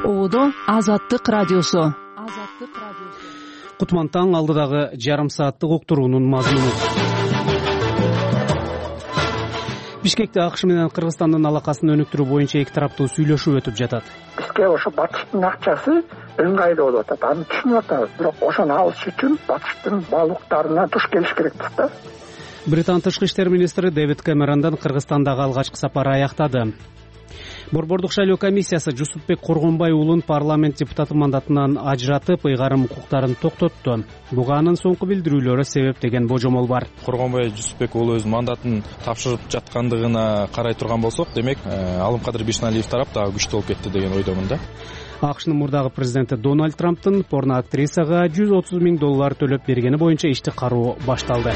Ободо Азаттык радиосу. Кутман таң алдыдагы жарым сааттык уктуруунун мазмуну. Бишкекте АКШ менен Кыргызстандын алакасын өнүктүрүү боюнча эки тараптуу сүйлөшүү өтүп жатат. Бизге ошо батыштын акчасы ыңгайлуу болуп атат. Аны түшүнүп атабыз, бирок ошону алыш үчүн батыштын баалуулуктарына туш келиш керекпиз да. Британ тышкы иштер министри Дэвид Кэмерондун Кыргызстандагы алгачкы сапары аяктады. Борбордук шайлоо комиссиясы Жусупбек Коргонбай уулун парламент депутаты мандатынан ажыратып, ыйгарым укуктарын токтотту. Буга анын соңку билдирүүлөрү себеп деген божомол бар. Коргонбай Жусупбек уулу өзүнүн мандатын тапшырып жаткандыгына карай турган болсок, демек Алымкадыр Бишналиев тарап дагы күчтүү болуп кетти деген ойдомун да. АКШнын мурдагы президенти Дональд Трамптын порно актрисага $130 000 төлөп бергени боюнча ишти кароо башталды.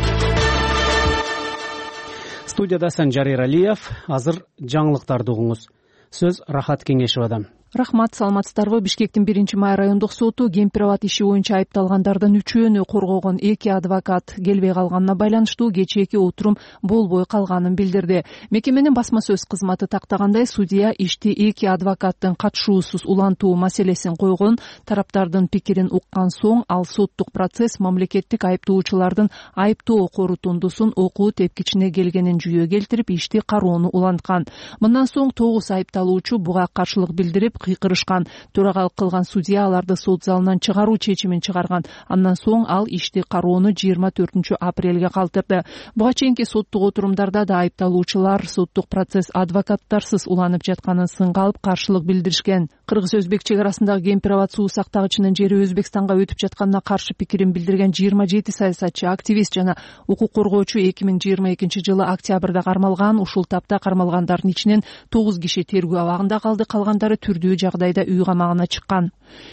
Студияда Санжар Эралиев. Азыр жаңылыктарды угуңуз. Сөз Рахат Кеңешевадан. Рахмат, саламатсыздарбы? Бишкектин 1-май райондук соту Кемпир-Абад иши боюнча айыпталгандардын үчөөнү коргогон эки адвокат келбей калганына байланыштуу кечээки отурум болбой калганын билдирди. Мекеменин басма сөз кызматы тактагандай, судья ишти эки адвокаттын катышуусуз улантуу маселесин койгон. Тараптардын пикирин уккан соң ал соттук процесс мамлекеттик айыптоочулардын айыптоо корутундусун окуу тепкичине келгенин жүйө келтирип, ишти кароону уланткан. Мындан соң 9 айыпталуучу буга каршылык билдирип кыйкырышкан. Төрагалык кылган судья аларды сот залынан чыгаруу чечимин чыгарган. Андан соң ал ишти кароону 24 апрелге калтырды. Буга чейинки соттук отурумдарда да айыпталуучулар соттук процесс адвокаттарсыз уланып жатканын сынга алып каршылык билдиришкен. Кыргыз-өзбек чек арасындагы Кемпир-Абад суу сактагычынын жери Өзбекстанга өтүп жатканына каршы пикирин билдирген 27 саясатчы, активист жана укук коргоочу 2022 жылы октябрда кармалган. Ушул тапта кармалгандардын ичинен 9 киши тергөө абагында калды, калгандары түрдүү жагдайда үй камагына чыккан.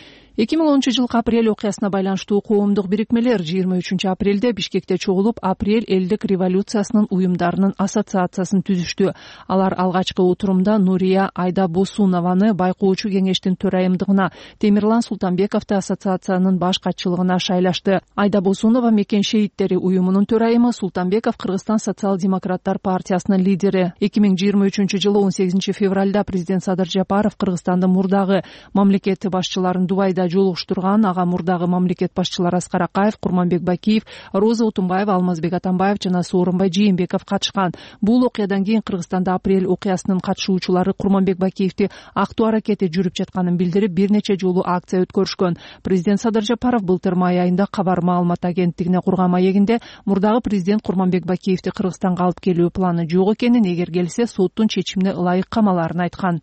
2010 жылкы апрель окуясына байланыштуу коомдук бирикмелер 23 апрелде Бишкекте чогулуп, апрель элдик революциясынын уюмдарынын ассоциациясын түзүштү. Алар алгачкы отурумда Нурия Айдабосунованы байкоочу кеңештин төрайымдыгына, Темирлан Султанбековду ассоциациянын баш катчылыгына шайлашты. Айдабосунова Мекен шейиттери уюмунун төрайымы, Султанбеков Кыргызстан социал-демократтар партиясынын лидери. 2023 жылы 18 февралда президент Садыр Жапаров Кыргызстандын мурдагы мамлекет башчыларын Дубайда жолугуштурган. Ага мурдагы мамлекет башчылары Аскар Акаев, Курманбек Бакиев, Роза Утунбаева, Алмазбек Атамбаев жана Сооронбай Жээнбеков катышкан. Бул окуядан кийин Кыргызстанда апрель окуясынын катышуучулары Курманбек Бакиевди актоо аракети жүрүп жатканын билдирип, бир нече жолу акция өткөрүшкөн. Президент Садыр Жапаров былтыр май айында Кабар маалымат агенттигине курган маегинде мурдагы президент Курманбек Бакиевди Кыргызстанга алып келүү планы жок экенин, эгер келсе соттун чечимине ылайык камаларын айткан.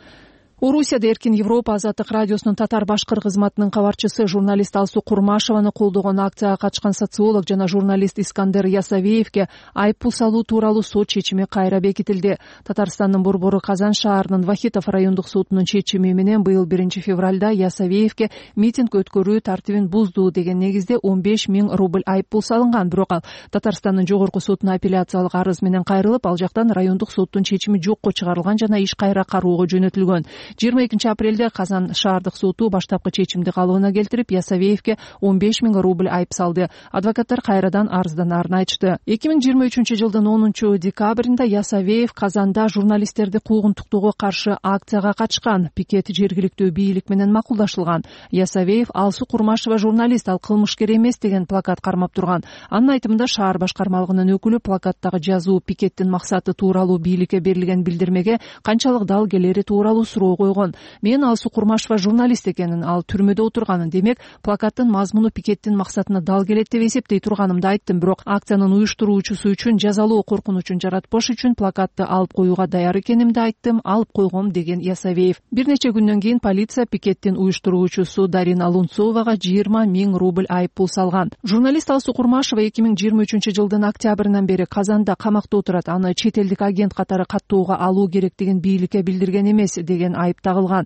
Орусияда Эркин Европа Азаттык радиосунун татар-башкыр кызматынын кабарчысы журналист Алсу Курмашеваны колдогон акцияга катышкан социолог жана журналист Искандер Ясавеевге айыппул салуу тууралуу сот чечими кайра бекитилди. Татарстандын Борбору Казан шаарынын Вахитов райондук сотунун чечими менен быйыл 1 февралда Ясавеевге митинг өткөрүү тартибин бузду деген негизде 15 000 рубль айыппул салынган. Бирок ал Татарстандын жогорку сотуна апелляциялык арыз менен кайрылып, ал жактан райондук соттун чечими жокко чыгарылган жана иш кайра кароого жөнөтүлгөн. 22 апрелде Казан шаардык соту баштапкы чечимди калыбына келтирип, Ясавеевге 15 000 рубль айып салды. Адвокаттар кайрадан арызданарын айтышты. 2023 жылдын 10 декабрында Ясавеев Казанда журналисттерди куугунтуктоого каршы акцияга катышкан. Пикет жергиликтүү бийлик менен макулдашылган. Ясавеев Алсу Курмашева журналист, ал кылмышкер эмес деген плакат кармап турган. Анын айтымында шаар башкармалыгынын өкүлү плакаттагы жазуу пикеттин максаты тууралуу бийликке берилген билдирмеге канчалык дал келери тууралуу суроо койгон. Мен Алсу Курмашева журналист экенин, ал түрмөдө отурганын, демек плакаттын мазмуну пикеттин максатына дал келет деп эсептей турганымды айттым. Бирок акциянын уюштуруучусу үчүн жазалоо коркунучун жаратпаш үчүн плакатты алып коюуга даяр экенимди айттым, алып койгом деген Ясавеев. Бир нече күндөн кийин полиция пикеттин уюштуруучусу Дарина Лунцовага 20 000 рубль айыппул салган. Журналист Алсу Курмашева 2023 жылдын октябрынан бери Казанда камакта отурат. Аны чет элдик агент катары каттоого алуу керектигин бийликке билдирген эмес деген айып тагылган.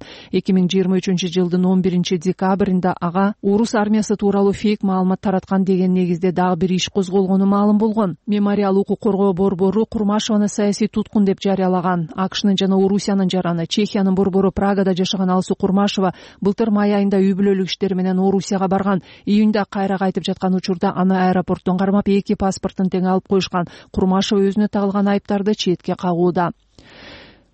2023 жылдын 11 декабрында ага орус армиясы тууралуу фейк маалымат тараткан деген негизде дагы бир иш козголгону маалым болгон. Мемориал укук коргоо борбору Курмашеваны саясий туткун деп жарыялаган. АКШнын жана Орусиянын жараны, Чехиянын борбору Прагада жашаган Алсу Курмашева былтыр май айында үй бүлөлүк иштер менен Орусияга барган. Июнда кайра кайтып жаткан учурда аны аэропорттон кармап, эки паспортун тең алып коюшкан. Курмашева өзүнө тагылган айыптарды четке кагууда.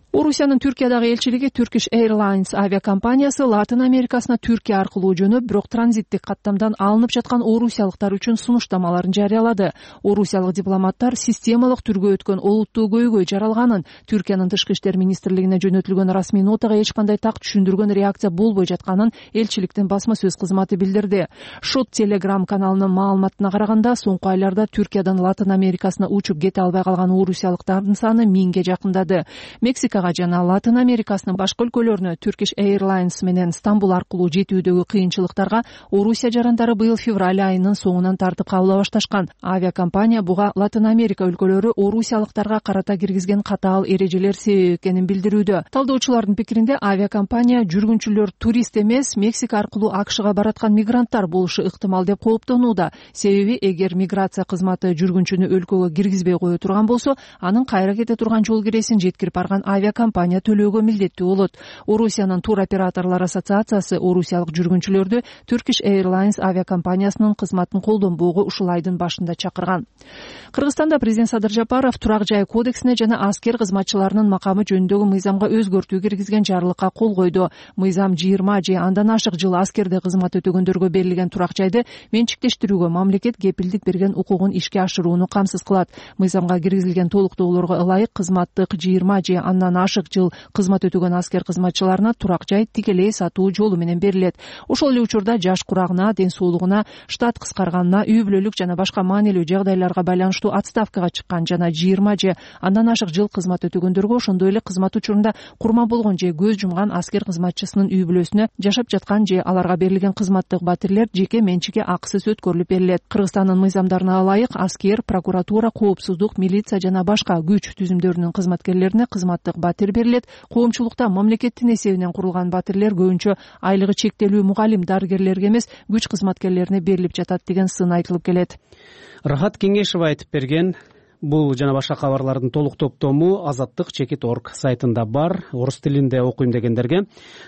Орусиянын Түркиядагы элчилиги Turkish Airlines авиакомпаниясы Латын Америкасына Түркия аркылуу жөнөп, бирок транзиттик каттамдан алынып жаткан орусиялыктар үчүн сунуштамаларын жарыялады. Орусиялык дипломаттар системалык түргө өткөн олуттуу көйгөй жаралганын, Түркиянын тышкы иштер министрлигине жөнөтүлгөн расмий нотага эч кандай так түшүндүргөн реакция болбой жатканын элчиликтин басма сөз кызматы билдирди. Шот Telegram каналынын маалыматына караганда, соңку айларда Түркиядан Латын Америкасына учуп кете албай калган орусиялыктардын саны 1000ге жакындады. Мексикага жана Латын Америкасынын башка өлкөлөрүнө Turkish Airlines менен Стамбул аркылуу жетүүдөгү кыйынчылыктарга Орусия жарандары быйыл февраль айынын соңунан тартып кабыла башташкан. Авиакомпания буга Латын Америка өлкөлөрү орусиялыктарга карата киргизген катаал эрежелер себеп экенин билдирүүдө. Талдоочулардын пикиринде, авиакомпания жүргүнчүлөр турист эмес, Мексика аркылуу АКШга бараткан мигранттар болушу ыктымал деп кооптонууда. Себеби эгер миграция кызматы жүргүнчүнү өлкөгө киргизбей кое турган болсо, анын кайра кете турган жол киресин жеткирип барган авиакомпания төлөөгө милдеттүү болот. Орусиянын туроператорлор ассоциациясы орусиялык жүргүнчүлөрдү Turkish Airlines авиакомпаниясынын кызматын колдонбоого ушул айдын башында чакырган. Кыргызстанда президент Садыр Жапаров турак жай кодексине жана аскер кызматчыларынын макамы жөнүндөгү мыйзамга өзгөртүү киргизген жарлыкка кол койду. Мыйзам 20 же андан ашык жыл аскерде кызмат өтөгөндөргө берилген турак жайды менчиктештирүүгө мамлекет кепилдик берген укугун ишке ашырууну камсыз кылат. Мыйзамга киргизилген толуктоолорго ылайык кызматтык 20 же андан ашык жыл кызмат өтөгөн аскер кызматчыларына турак жай тикелей сатуу жолу менен берилет. Ошол эле учурда жаш курагына, ден соолугуна, штат кыскарганына, үй бүлөлүк жана башка маанилүү жагдайларга байланыштуу отставкага чыккан жана 20 же андан ашык жыл кызмат өтөгөндөргө, ошондой эле кызмат учурунда курман болгон же көз жумган аскер кызматчысынын үй бүлөсүнө жашап жаткан же аларга берилген кызматтык батирлер жеке менчикке акысыз өткөрүлүп берилет. Кыргызстандын мыйзамдарына ылайык аскер, прокуратура, коопсуздук, милиция жана башка күч түзүмдөрүнүн кызматкерлерине кызматтык батир берилет. Коомчулукта мамлекеттин эсебинен курулган батирлер көбүнчө айлыгы чектелүү мугалим дарыгерлерге эмес, күч кызматкерлерине берилип жатат деген сын айтылып келет. Рахат Кеңешева айтып берген. Бул жана башка кабарлардын толук топтому azattik.org сайтында бар. Орус тилинде окуйм дегендерге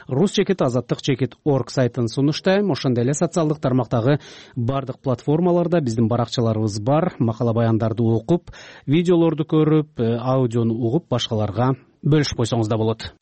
rus.azattik.org сайтын сунуштайм. Ошондой эле социалдык тармактагы бардык платформаларда биздин баракчаларыбыз бар. Макала баяндарды окуп, видеолорду көрүп, аудиону угуп башкаларга бөлүшүп койсоңуз да болот.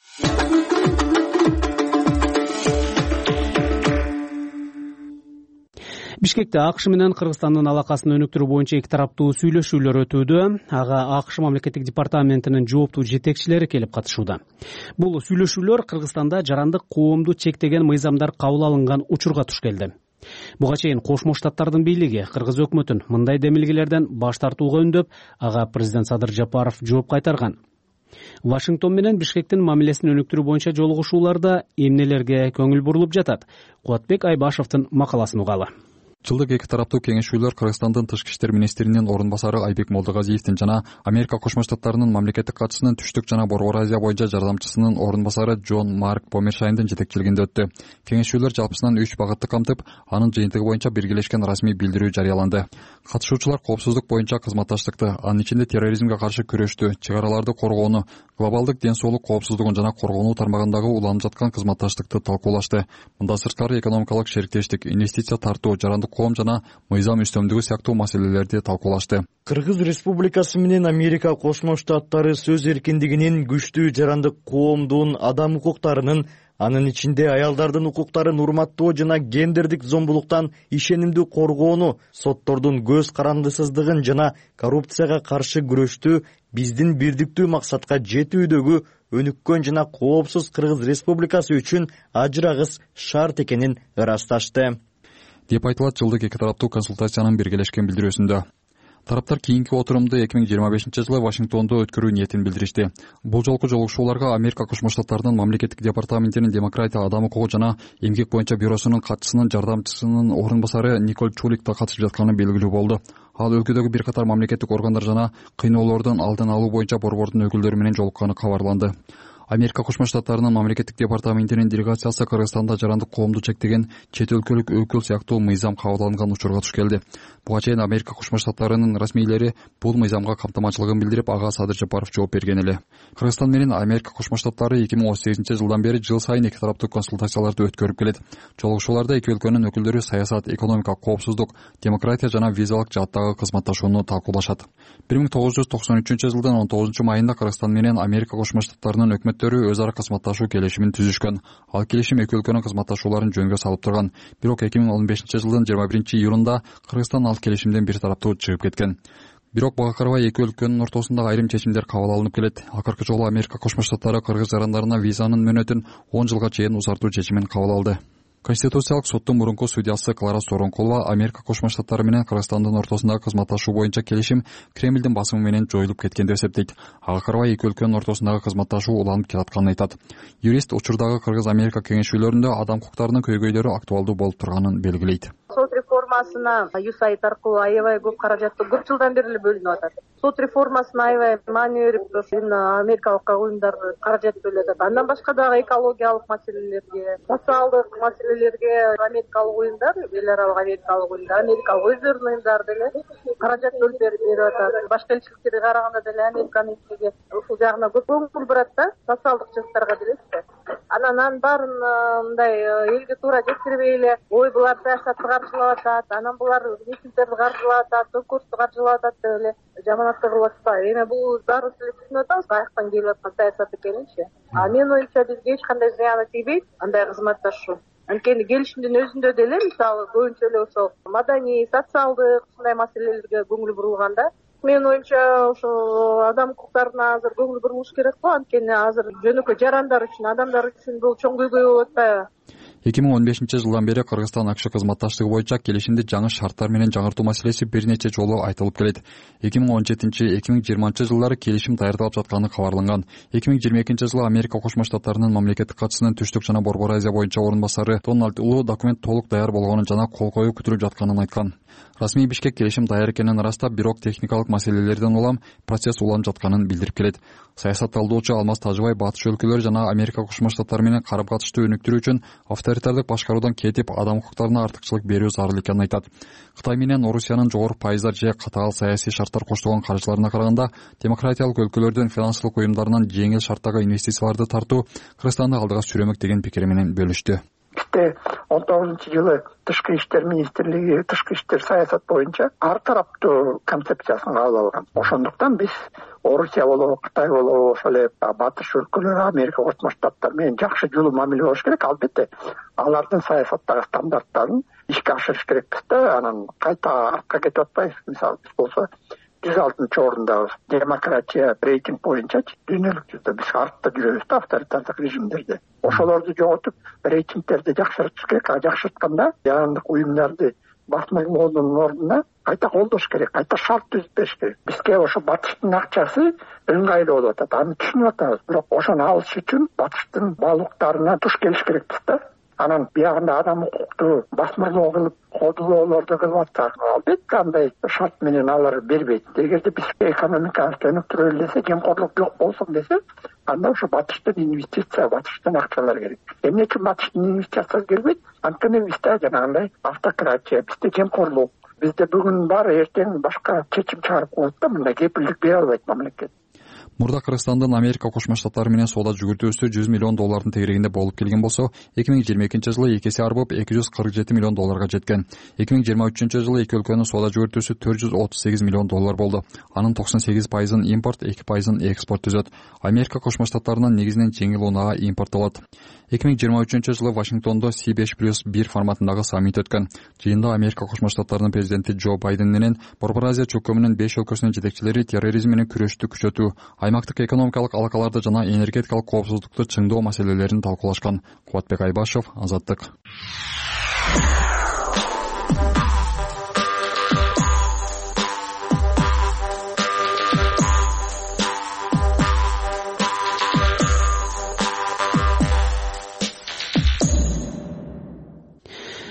Бишкекте АКШ менен Кыргызстандын алакасын өнүктүрүү боюнча эки тараптуу сүйлөшүүлөр өтүүдө. Ага АКШ мамлекеттик департаментинин жооптуу жетекчилери келип катышууда. Бул сүйлөшүүлөр Кыргызстанда жарандык коомду чектеген мыйзамдар кабыл алынган учурга туш келди. Буга чейин Кошмо Штаттардын бийлиги Кыргыз өкмөтүн мындай демилгелерден баш тартууга үндөп, ага президент Садыр Жапаров жооп кайтарган. Вашингтон менен Бишкектин мамилесин өнүктүрүү боюнча жолугушууларда эмнелерге көңүл бурулуп жатат? Кубатбек Айбашевдин макаласын угалы. Жылдык эки тараптуу кеңешүүлөр Кыргызстандын тышкы иштер министринин орун басары Айбек Молдогазиевдин жана Америка Кошмо Штаттарынын мамлекеттик катчысынын түштүк жана Борбор Азия боюнча жардамчысынын орун басары Джон Марк Помершайндын жетекчилигинде өттү. Кеңешүүлөр жалпысынан 3 багытты камтып, анын жыйынтыгы боюнча биргелешкен расмий билдирүү жарыяланды. Катышуучулар коопсуздук боюнча кызматташтыкты, анын ичинде терроризмге каршы күрөштү, чек араларды коргоону, глобалдык ден соолук коопсуздугун жана коргонуу тармагындагы уланып жаткан кызматташтыкты талкуулашты. Мында сырткары экономикалык шериктештик, инвестиция тартуу, жарандык коом жана мыйзам үстөмдүгү сыяктуу маселелерди талкуулашты. Кыргыз Республикасы менен Америка Кошмо Штаттары сөз эркиндигинин, күчтүү жарандык коомдун, адам укуктарынын, анын ичинде аялдардын укуктарын урматтоо жана гендердик зомбулуктан ишенимдүү коргоону, соттордун көз карандысыздыгын жана коррупцияга каршы күрөштү биздин бирдиктүү максатка жетүүдөгү өнүккөн жана коопсуз Кыргыз Республикасы үчүн ажырагыс шарт экенин ырасташты деп айтылат жылдык эки тараптуу консультациянын биргелешкен билдирүүсүндө. Тараптар кийинки отурумду 2025-жылы Вашингтондо өткөрүү ниетин билдиришти. Бул жолку жолугушууларга Америка Кошмо Штаттарынын мамлекеттик департаментинин демократия, адам укугу жана эмгек боюнча бюросунун катчысынын жардамчысынын орун басары Николь Чулик да катышып жатканы белгилүү болду. Ал өлкөдөгү бир катар мамлекеттик органдар жана кыйноолордун алдын алуу боюнча борбордун өкүлдөрү менен жолукканы кабарланды. Америка Кошмо Штаттарынын мамлекеттик департаментинин делегациясы Кыргызстанда жарандык коомду чектеген чет өлкөлүк өкүл сыяктуу мыйзам кабыл алынган учурга туш келди. Буга чейин Америка Кошмо Штаттарынын расмийлери бул мыйзамга камтамачылыгын билдирип, ага Садыр Жапаров жооп берген эле. Кыргызстан менен Америка Кошмо Штаттары 2018-жылдан бери жыл сайын эки тараптуу консультацияларды өткөрүп келет. Жолугушууларда эки өлкөнүн өкүлдөрү саясат, экономика, коопсуздук, демократия жана визалык жааттагы кызматташууну талкуулашат. 1993-жылдын 19 майында Кыргызстан менен Америка Кошмо Штаттарынын өкмөттөрү өз ара кызматташуу келишимин түзүшкөн. Ал келишим эки өлкөнүн кызматташууларын жөнгө салып турган. Бирок 2015-жылдын 21-июнунда Кыргызстан ал келишимден бир тараптуу чыгып кеткен. Бирок буга карабай эки өлкөнүн ортосунда айрым чечимдер кабыл алынып келет. Акыркы жолу Америка Кошмо Штаттары кыргыз жарандарына визанын мөөнөтүн 10 жылга чейин узартуу чечимин кабыл алды. Конституциялык соттун мурунку судьясы Клара Соронкулова Америка Кошмо Штаттары менен Кыргызстандын ортосундагы кызматташуу боюнча келишим Кремлдин басымы менен жоюлуп кеткен деп эсептейт. Ага карабай эки өлкөнүн ортосундагы кызматташуу уланып келатканын айтат. Юрист учурдагы Кыргыз-Америка кеңешүүлөрүндө адам укуктарынын көйгөйлөрү актуалдуу болуп турганын белгилейт. Сот реформасына USAID аркылуу аябай көп каражатты көп жылдан бери эле бөлүнүп атат. Сот реформасына аябай маани берип, америкалык уюмдар каражат бөлүп атат. Андан башка дагы экологиялык маселелерге, социалдык маселелерге америкалык уюмдар, эл аралык америкалык уюмдар, америкалык өздөрүнүн уюмдары деле каражат бөлүп берип атат. Башка элчиликтерге караганда деле Американын ичиге ушул жагына көп көңүл бурат да, социалдык жактарга делечи. Анан баарын мындай элге туура жеткирбей эле, ой булар саясатты каржылап атат, анан булар митингдерди каржылап атат, конкурсту каржылап атат деп эле жаманатты кылып атпайбы. Эми бул баарыбыз эле түшүнүп атабыз, каяктан келип аткан саясат экенинчи. Менин оюмча бизге эч кандай зыяны тийбейт андай кызматташуу. Анткени келишимдин өзүндө деле мисалы көбүнчө эле ошол маданий, социалдык ушундай маселелерге көңүл бурулганда, менин оюмча ошол адам укуктарына азыр көңүл бурулуш керек го. Анткени азыр жөнөкөй жарандар үчүн, адамдар үчүн бул чоң көйгөй болуп атпайбы? 2015-жылдан бери Кыргызстан АКШ кызматташтыгы боюнча келишимди жаңы шарттар менен жаңыртуу маселеси бир нече жолу айтылып келет. 2017-2020 келишим даярдалып жатканы кабарланган. 2022-жылы Америка Кошмо Штаттарынын мамлекеттик катчысынын Түштүк жана Борбор Азия боюнча орун басары Дональд Улуу документ толук даяр болгонун жана кол коюу күтүлүп жатканын айткан. Расмий Бишкек келишим даяр экенин ырастап, бирок техникалык маселелерден улам процесс уланып жатканын билдирип келет. Саясат талдоочу Алмаз Тажыбай батыш өлкөлөр жана Америка Кошмо Штаттары менен карым-катышты өнүктүрүү үчүн авторитардык башкаруудан кетип, адам укуктарына артыкчылык берүү зарыл экенин айтат. Кытай менен Орусиянын жогорку пайыздар же катаал саясий шарттар коштогон каржыларына караганда, демократиялык өлкөлөрдүн финансылык уюмдарынан жеңил шарттагы инвестицияларды тартуу Кыргызстанды алдыга сүрөмөк деген пикири менен бөлүштү. 19-жылы Тышкы иштер министрлиги тышкы иштер саясат боюнча ар тараптуу концепциясын кабыл алган. Ошондуктан биз Орусия болобу, Кытай болобу, ошол эле батыш өлкөлөрү, Америка Кошмо Штаттар менен жакшы жолу мамиле болуш керек. Албетте, алардын саясаттагы стандарттарын ишке ашырыш керекпиз да, анан кайта артка кетип атпайбыз. Мисалы биз болсо 106 орындабыз. Демократия рейтинг боюнча дүйнөлүк жүздө биз артта жүрөбүз да, авторитардык режимдерде. Ошолорду жоготуп, рейтингтерди жакшыртыш керек. Жакшыртканда жарандык уюмдарды басмалоонун ордуна кайта колдош керек, кайта шарт түзүп бериш керек. Бизге ошо батыштын акчасы ыңгайлуу болуп атат, аны түшүнүп атабыз. Бирок ошону алыш үчүн батыштын баалуулуктарына туш келиш керекпиз да. Анан биягында адам укукту басмалоо кылып, кодулоолорду кылып атсак, албетте андай шарт менен алар бербейт. Эгерде биз экономикабызды өнүктүрө элесе, жемкорлук жок болсун десе, анда ошо батыштын инвестиция, батыштын акчалар керек. Эмне үчүн батыштын инвестициясы келбейт? Анткени бизде жанагындай автократия, бизде жемкорлук, бизде бүгүн бар, эртең башка чечим чыгарып коет да, мындай кепилдик бере албайт мамлекет. Мурда Кыргызстандын Америка Кошмо Штаттары менен соода жүгүртүүсү $100 миллион тегерегинде болуп келген болсо, 2022-жылы 2 эсе арбып $247 миллион жеткен. 2023-жылы эки өлкөнүн соода жүгүртүүсү $438 миллион болду. Анын 98%-ын импорт, 2%-ын экспорт түзөт. Америка Кошмо Штаттарынын негизинен жеңил унаага импорттолот. 2023-жылы Вашингтондо C5+1 форматындагы саммит өткөн. Жыйында Америка Кошмо Штаттарынын президенти Джо Байден менен Борбор Азия чөкөмүнүн 5 өлкөсүнүн жетекчилери терроризм менен күрөштү күчөтүү, аймактык экономикалык алакаларды жана энергетикалык коопсуздукту чыңдоо маселелерин талкуулашкан. Кубатбек Айбашев, Азаттык.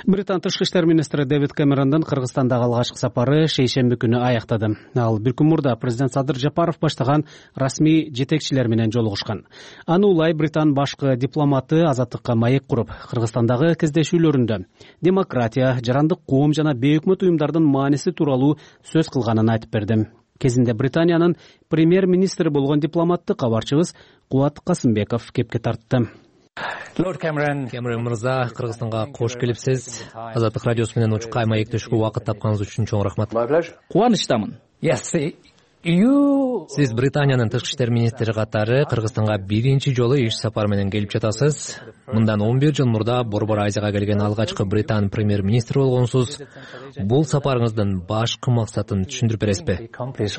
Британ тышкы иштер министри Дэвид Кэмерондун Кыргызстандагы алгачкы сапары шейшемби күнү аяктады. Ал бир күн мурда президент Садыр Жапаров баштаган расмий жетекчилер менен жолугушкан. Аны улай Британ башкы дипломаты азаттыкка маек куруп, Кыргызстандагы кездешүүлөрүндө демократия, жарандык коом жана бейөкмөт уюмдардын мааниси тууралуу сөз кылганын айтып берди. Кезинде Британиянын премьер-министри болгон дипломатты кабарчыбыз Кубат Касымбеков кепке тартты. Лорд Кэмерон мырза, Кыргызстанга кош келипсиз. Азаттык радиосу менен учукка маектешүүгө убакыт тапканыңыз үчүн чоң рахмат. Кубанычтамын. Сиз Британиянын тышкы иштер министри катары Кыргызстанга биринчи жолу иш сапар менен келип жатасыз. Мындан 11 жыл мурда Борбор Азияга келген алгачкы Британ премьер-министри болгонсуз. Бул сапарыңыздын башкы максатын түшүндүрүп бересизби?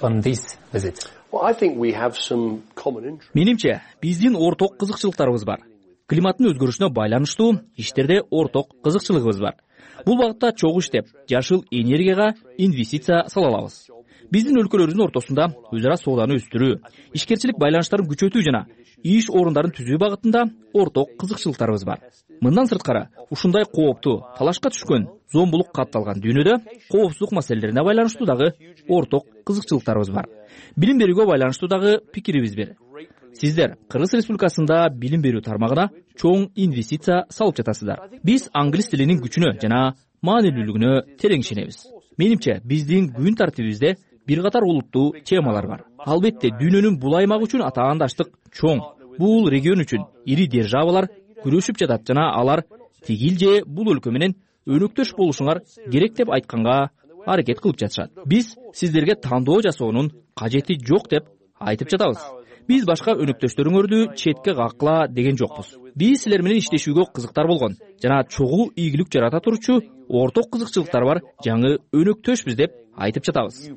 Менимче, биздин орток кызыкчылыктарыбыз бар. Климаттын өзгөрүшүнө байланыштуу иштерде орток кызыкчылыгыбыз бар. Бул багытта чогуу иштеп, жашыл энергияга инвестиция сала алабыз. Биздин өлкөлөрүбүздүн ортосунда өз ара сооданы өстүрүү, ишкерчилик байланыштарын күчөтүү жана иш орундарын түзүү багытында орток кызыкчылыктарыбыз бар. Мындан сырткары, ушундай кооптуу, талашка түшкөн, зомбулук катталган дүйнөдө коопсуздук маселелерине байланыштуу дагы орток кызыкчылыктарыбыз бар. Билим берүүгө байланыштуу дагы пикирибиз бир. Сиздер Кыргыз Республикасында билим берүү тармагына чоң инвестиция салып жатасыздар. Биз англис тилинин күчүнө жана маанилүүлүгүнө терең ишенебиз. Менимче, биздин күн тартибибизде бир катар олуттуу темалар бар. Албетте, дүйнөнүн бул аймагы үчүн атаандаштык чоң. Бул регион үчүн ири державалар күрөшүп жатат жана алар тигил же бул өлкө менен өнөктөш болушуңар керек деп айтканга аракет кылып жатышат. Биз сиздерге тандоо жасоонун кажети жок деп айтып жатабыз. Биз башка өнөктөштөрүңөрдү четке каккыла деген жокпуз. Биз силер менен иштешүүгө кызыктар болгон жана чогуу ийгилик жарата турчу орток кызыкчылыктар бар жаңы өнөктөшпүз деп айтып жатабыз.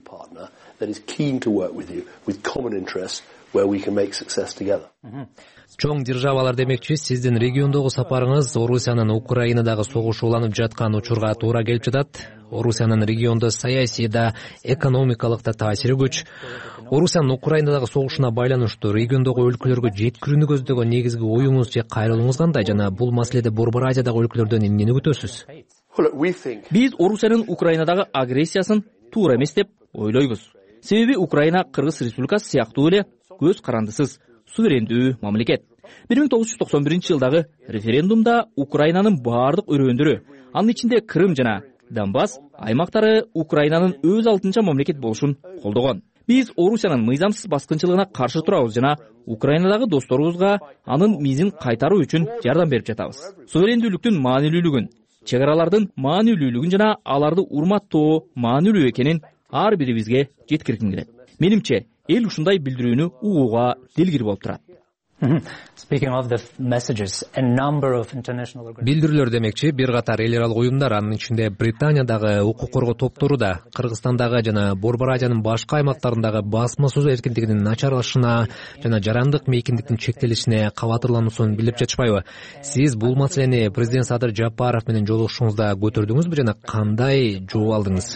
Чоң державалар демекчи, сиздин региондогу сапарыңыз Орусиянын Украинадагы согуш уланып жаткан учурга туура келип жатат. Орусиянын региондо саясий да, экономикалык да таасири күч. Орусиянын Украинадагы согушуна байланыштуу региондогу өлкөлөргө жеткирүүнү көздөгөн негизги оюңуз же кайрылууңуз кандай жана бул маселеде Борбор Азиядагы өлкөлөрдөн эмнени күтөсүз? Биз Орусиянын Украинадагы агрессиясын туура эмес деп ойлойбуз. Себеби Украина Кыргыз Республикасы сыяктуу эле көз карандысыз суверендүү мамлекет. 1991 жылдагы референдумда Украинанын баардык өрөөндөрү, анын ичинде Крым жана Донбасс аймактары Украинанын өз алдынча мамлекет болушун колдогон. Биз Орусиянын мыйзамсыз баскынчылыгына каршы турабыз жана Украинадагы досторубузга анын мизин кайтаруу үчүн жардам берип жатабыз. Суверендүүлүктүн маанилүүлүгүн, чек аралардын маанилүүлүгүн жана аларды урматтоо маанилүү экенин ар бирибизге жеткиргим келет. Менимче, эл ушундай билдирүүнү угууга дилгир болуп турат. Билдирүүлөр демекчи, бир катар эл аралык уюмдар, анын ичинде Британиядагы укук коргоо топтору да Кыргызстандагы жана Борбор Азиянын башка аймактарындагы басма сөз эркиндигинин начарлашына жана жарандык мейкиндиктин чектелишине кабатырлануусун билдирип жатышпайбы? Сиз бул маселени президент Садыр Жапаров менен жолугушуңузда көтөрдүңүзбү жана кандай жооп алдыңыз?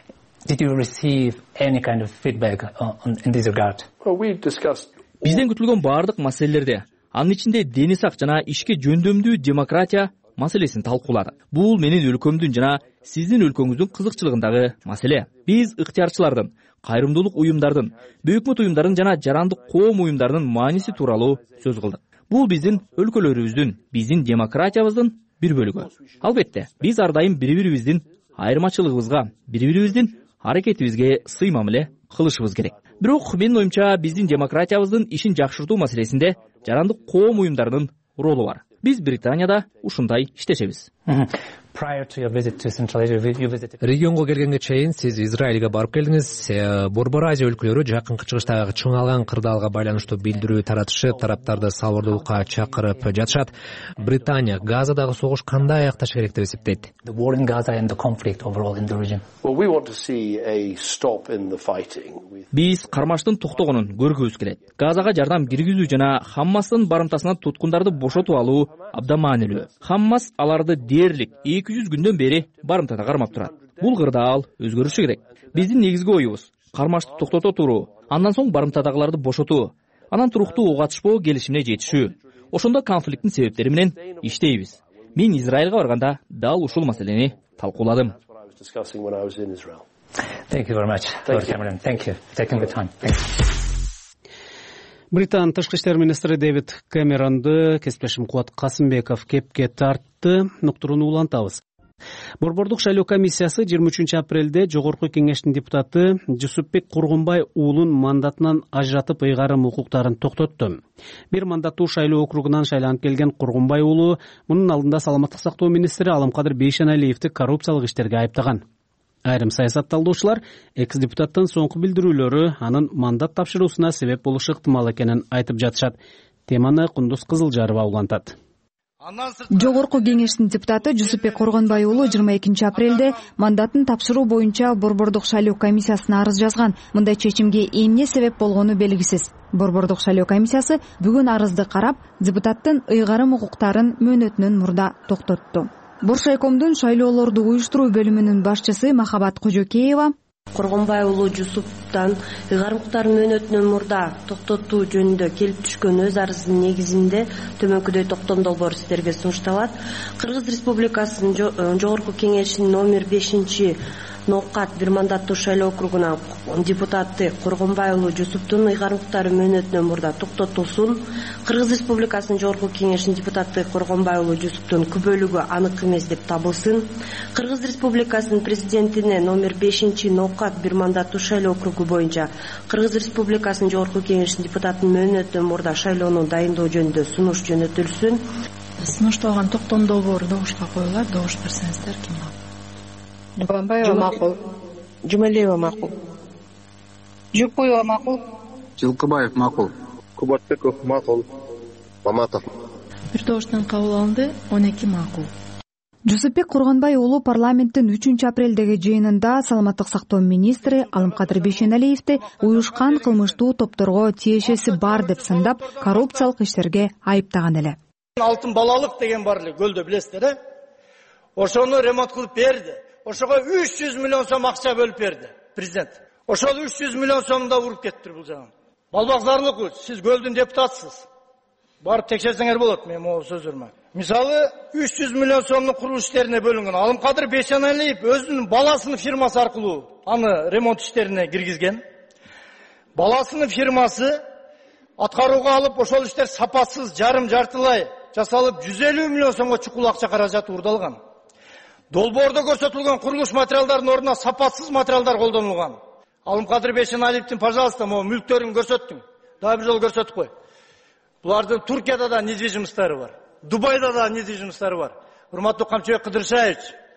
Бизден күтүлгөн баардык маселелерде, анын ичинде дени сак жана ишке жөндөмдүү демократия маселесин талкууладык. Бул менин өлкөмдүн жана сиздин өлкөңүздүн кызыкчылыгындагы маселе. Биз ыктыярчылардын, кайрымдуулук уюмдардын, бейөкмөт уюмдардын жана жарандык коом уюмдарынын мааниси тууралуу сөз кылдык. Бул биздин өлкөлөрүбүздүн, биздин демократиябыздын бир бөлүгү. Албетте, биз ар дайым бири-бирибиздин айырмачылыгыбызга, бири-бирибиздин аракетибизге сый мамиле кылышыбыз керек. Бирок менин оюмча биздин демократиябыздын ишин жакшыртуу маселесинде жарандык коом уюмдарынын ролу бар. Биз Британияда ушундай иштешебиз. Регионго келгенге чейин сиз Израилге барып келдиңиз. Борбор Азия өлкөлөрү жакынкы чыгыштагы чыңалган кырдаалга байланыштуу билдирүү таратышып, тараптарды сабырдуулукка чакырып жатышат. Британия Газадагы согуш кандай аякташы керек деп эсептейт? Биз кармаштын токтогонун көргүбүз келет. Газага жардам киргизүү жана Хаммастын барымтасынан туткундарды бошотуп алуу абдан маанилүү. Хаммас аларды дээрлик 200 күндөн бери барымтада кармап турат. Бул кырдаал өзгөрүшү керек. Биздин негизги оюбуз кармашты токтото туруу, андан соң барымтадагыларды бошотуу, анан туруктуу ок атышпоо келишимине жетишүү. Ошондо конфликттин себептери менен иштейбиз. мен Израилга барганда дал ушул маселени талкууладым. Британ тышкы иштер министри Дэвид Кэмеронду кесиптешим Кубат Касымбеков кепке тартты. Нуктурууну улантабыз. Борбордук шайлоо комиссиясы 23 апрелде Жогорку кеңештин депутаты Жусупбек Кургунбай уулун мандатынан ажыратып ыйгарым укуктарын токтотту. Бир мандаттуу шайлоо округунан шайланып келген Кургунбай уулу мунун алдында саламаттык сактоо министри Алымкадыр Бейшеналиевди коррупциялык иштерге айыптаган. Айрым саясат талдоочулар экс-депутаттын соңку билдирүүлөрү анын мандат тапшыруусуна себеп болушу ыктымал экенин айтып жатышат. Теманы Кундуз Кызылжарова улантат. Жогорку кеңештин депутаты Жусупбек Кургунбай уулу 22 апрелде мандатын тапшыруу боюнча Борбордук шайлоо комиссиясына арыз жазган. Мындай чечимге эмне себеп болгону белгисиз. Борбордук шайлоо комиссиясы бүгүн арызды карап, депутаттын ыйгарым укуктарын мөөнөтүнөн мурда токтотту. Боршайкомдун шайлоолорду уюштуруу бөлүмүнүн башчысы Махабат Кожокеева Кургунбай уулу Жусуптан ыйгарым укуктарын мөөнөтүнөн мурда токтотуу жөнүндө келип түшкөн өз арызынын негизинде төмөнкүдөй токтом долбоор сиздерге сунушталат. Кыргыз Республикасынын Жогорку кеңешинин номер 5 Ноокат бир мандаттуу шайлоо округуна депутаты Кургунбай уулу Жусуптун ыйгарым укуктары мөөнөтүнөн мурда токтотулсун. Кыргыз Республикасынын Жогорку кеңешинин депутаты Кургунбай уулу Жусуптун күбөлүгү анык эмес деп табылсын. Кыргыз Республикасынын президентине номер 5 Ноокат бир мандаттуу шайлоо округу боюнча Кыргыз Республикасынын Жогорку кеңешинин депутатынын мөөнөтүнөн мурда шайлоону дайындоо жөнүндө сунуш жөнөтүлсүн. Сунушталган токтом долбоору добушка коюлат. Добуш берсеңиздер ким ал? Кургунбаева макул. Жумалиева макул. Жукуева макул. Жылкыбаев макул. Кубатбеков макул. Маматов. Бир добуштан кабыл алынды. 12 макул. Жусупбек Кургунбай уулу парламенттин 3 апрелдеги жыйынында саламаттык сактоо министри Алымкадыр Бейшеналиевди уюшкан кылмыштуу топторго тиешеси бар деп сындап, коррупциялык иштерге айыптаган эле. Алтын балалык деген бар эле, көлдө билесиздер, э? Ошону ремонт кылып берди. Ошого 300 миллион сом акча бөлүп берди президент. Ошол 300 миллион сомду да уруп кетти бул жагын. Балбакзарлык, сиз көлдүн депутатысыз. Барып текшерсеңер болот менин могу сөзүрмө. Мисалы 300 миллион сомдун курулуш иштерине бөлүнгөн. Алымкадыр Бейшеналиев өзүнүн баласынын фирмасы аркылуу аны ремонт иштерине киргизген. Баласынын фирмасы аткарууга алып, ошол иштер сапасыз, жарым-жартылай жасалып 150 миллион сомго чукул акча каражаты урдалган. Долбоордо көрсөтүлгөн курулуш материалдарынын ордуна сапасыз материалдар колдонулган. Алымкадыр Бейшеналиевдин, пожалуйста, могу мүлктөрүн көрсөттүң. Дагы бир жолу көрсөтүп кой. Булардын Туркияда да недвижимосттары бар. Дубайда да недвижимосттары бар. Урматтуу Камчыбек Кыдыршаевич,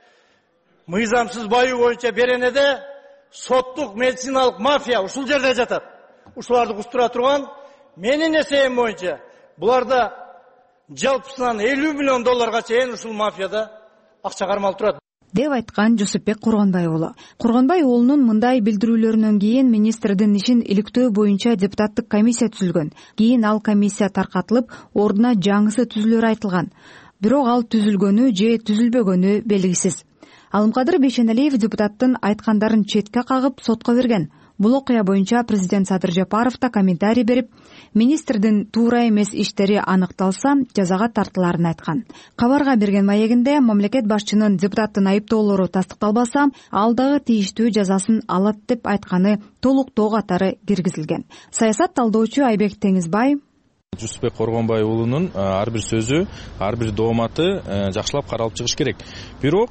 мыйзамсыз баюу боюнча Беренеде соттук медициналык мафия ушул жерде жатат. Ушуларды кустура турган менин эсебим боюнча буларда жалпысынан 50 миллион долларга чейин ушул мафияда акча кармалып турат деп айткан Жусупбек Кургунбай уулу. Кургунбай уулунун мындай билдирүүлөрүнөн кийин министрдин ишин иликтөө боюнча депутаттык комиссия түзүлгөн. Кийин ал комиссия таркатылып, ордуна жаңысы түзүлөрү айтылган. Бирок ал түзүлгөнү же түзүлбөгөнү белгисиз. Алымкадыр Бейшеналиев депутаттын айткандарын четке кагып сотко берген. Бул окуя боюнча президент Садыр Жапаров да комментарий берип, министрдин туура эмес иштери аныкталса, жазага тартыларын айткан. Кабарга берген маегинде мамлекет башчынын депутаттын айыптоолору тастыкталбаса, ал дагы тийиштүү жазасын алат деп айтканы толуктоо катары киргизилген. Саясат талдоочу Айбек Теңизбай Жусупбек Кургунбай уулунун ар бир сөзү, ар бир дооматы жакшылап каралып чыгыш керек. Бирок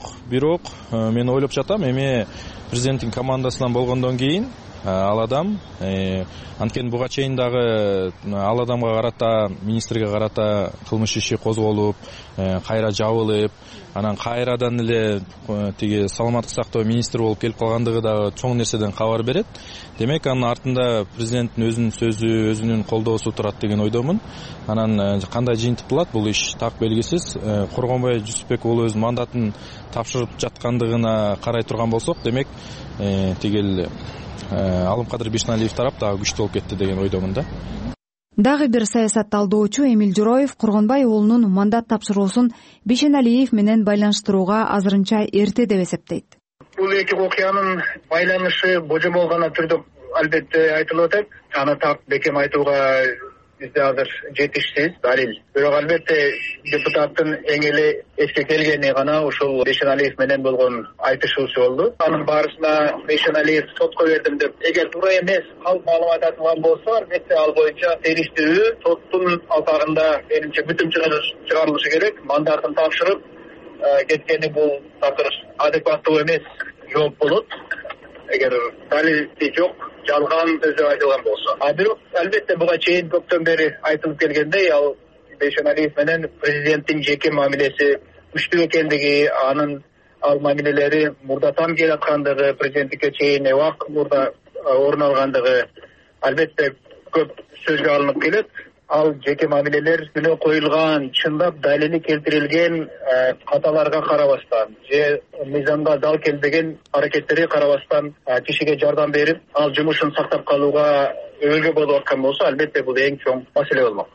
мен ойлоп жатам, эми президенттин командасынан болгондон кийин ал адам анткени буга чейин дагы ал адамга карата, министрге карата кылмыш иши козголуп, кайра жабылып, анан кайрадан эле тиги саламаттык сактоо министри болуп келип калгандыгы дагы чоң нерседен кабар берет. Демек анын артында президенттин өзүнүн сөзү, өзүнүн колдоосу турат деген ойдомун. Анан кандай жыйынтыкталат бул иш так белгисиз. Кургунбай Жусупбек уулу өз мандатын тапшырып жаткандыгына карай турган болсок, демек тигил Алымкадыр Бейшеналиев тарап дагы күчтүү болуп кетти деген ойдомун да. Дагы бир саясат талдоочу Эмил Жороев Кургунбай уулунун мандат тапшыруусун Бейшеналиев менен байланыштырууга азырынча эрте деп эсептейт. Бул эки окуянын байланышы божомол гана түрдө албетте айтылып атат. Аны так бекем айтууга бизде азыр жетишсиз далил. Бирок албетте депутаттын эң эле эске келгени гана ушул Бейшеналиев менен болгон айтышуусу болду. Анын баарысына Бейшеналиев сотко бердим деп, эгер туура эмес маалымат айтылган болсо, албетте ал боюнча териштирүү соттун алкагында менимче бүтүм чыгарылышы керек. Мандатын тапшырып кеткени бул такыр адекваттуу эмес жооп болот. Эгер далили жок, жалган сөз айтылган болсо. Бирок албетте буга чейин көптөн бери айтылып келгендей, ал Бейшеналиев менен президенттин жеке мамилеси күчтүү экендиги, анын ал мамилелери мурдатан келаткандыгы, президенттикке чейин убак мурда орун алгандыгы албетте көп сөзгө алынып келет. Ал жеке мамилелер күнөө коюлган, чындап далили келтирилген каталарга карабастан же мыйзамга дал келбеген аракеттерге карабастан кишиге жардам берип, ал жумушун сактап калууга өбөлгө болуп аткан болсо, албетте бул эң чоң маселе болмок.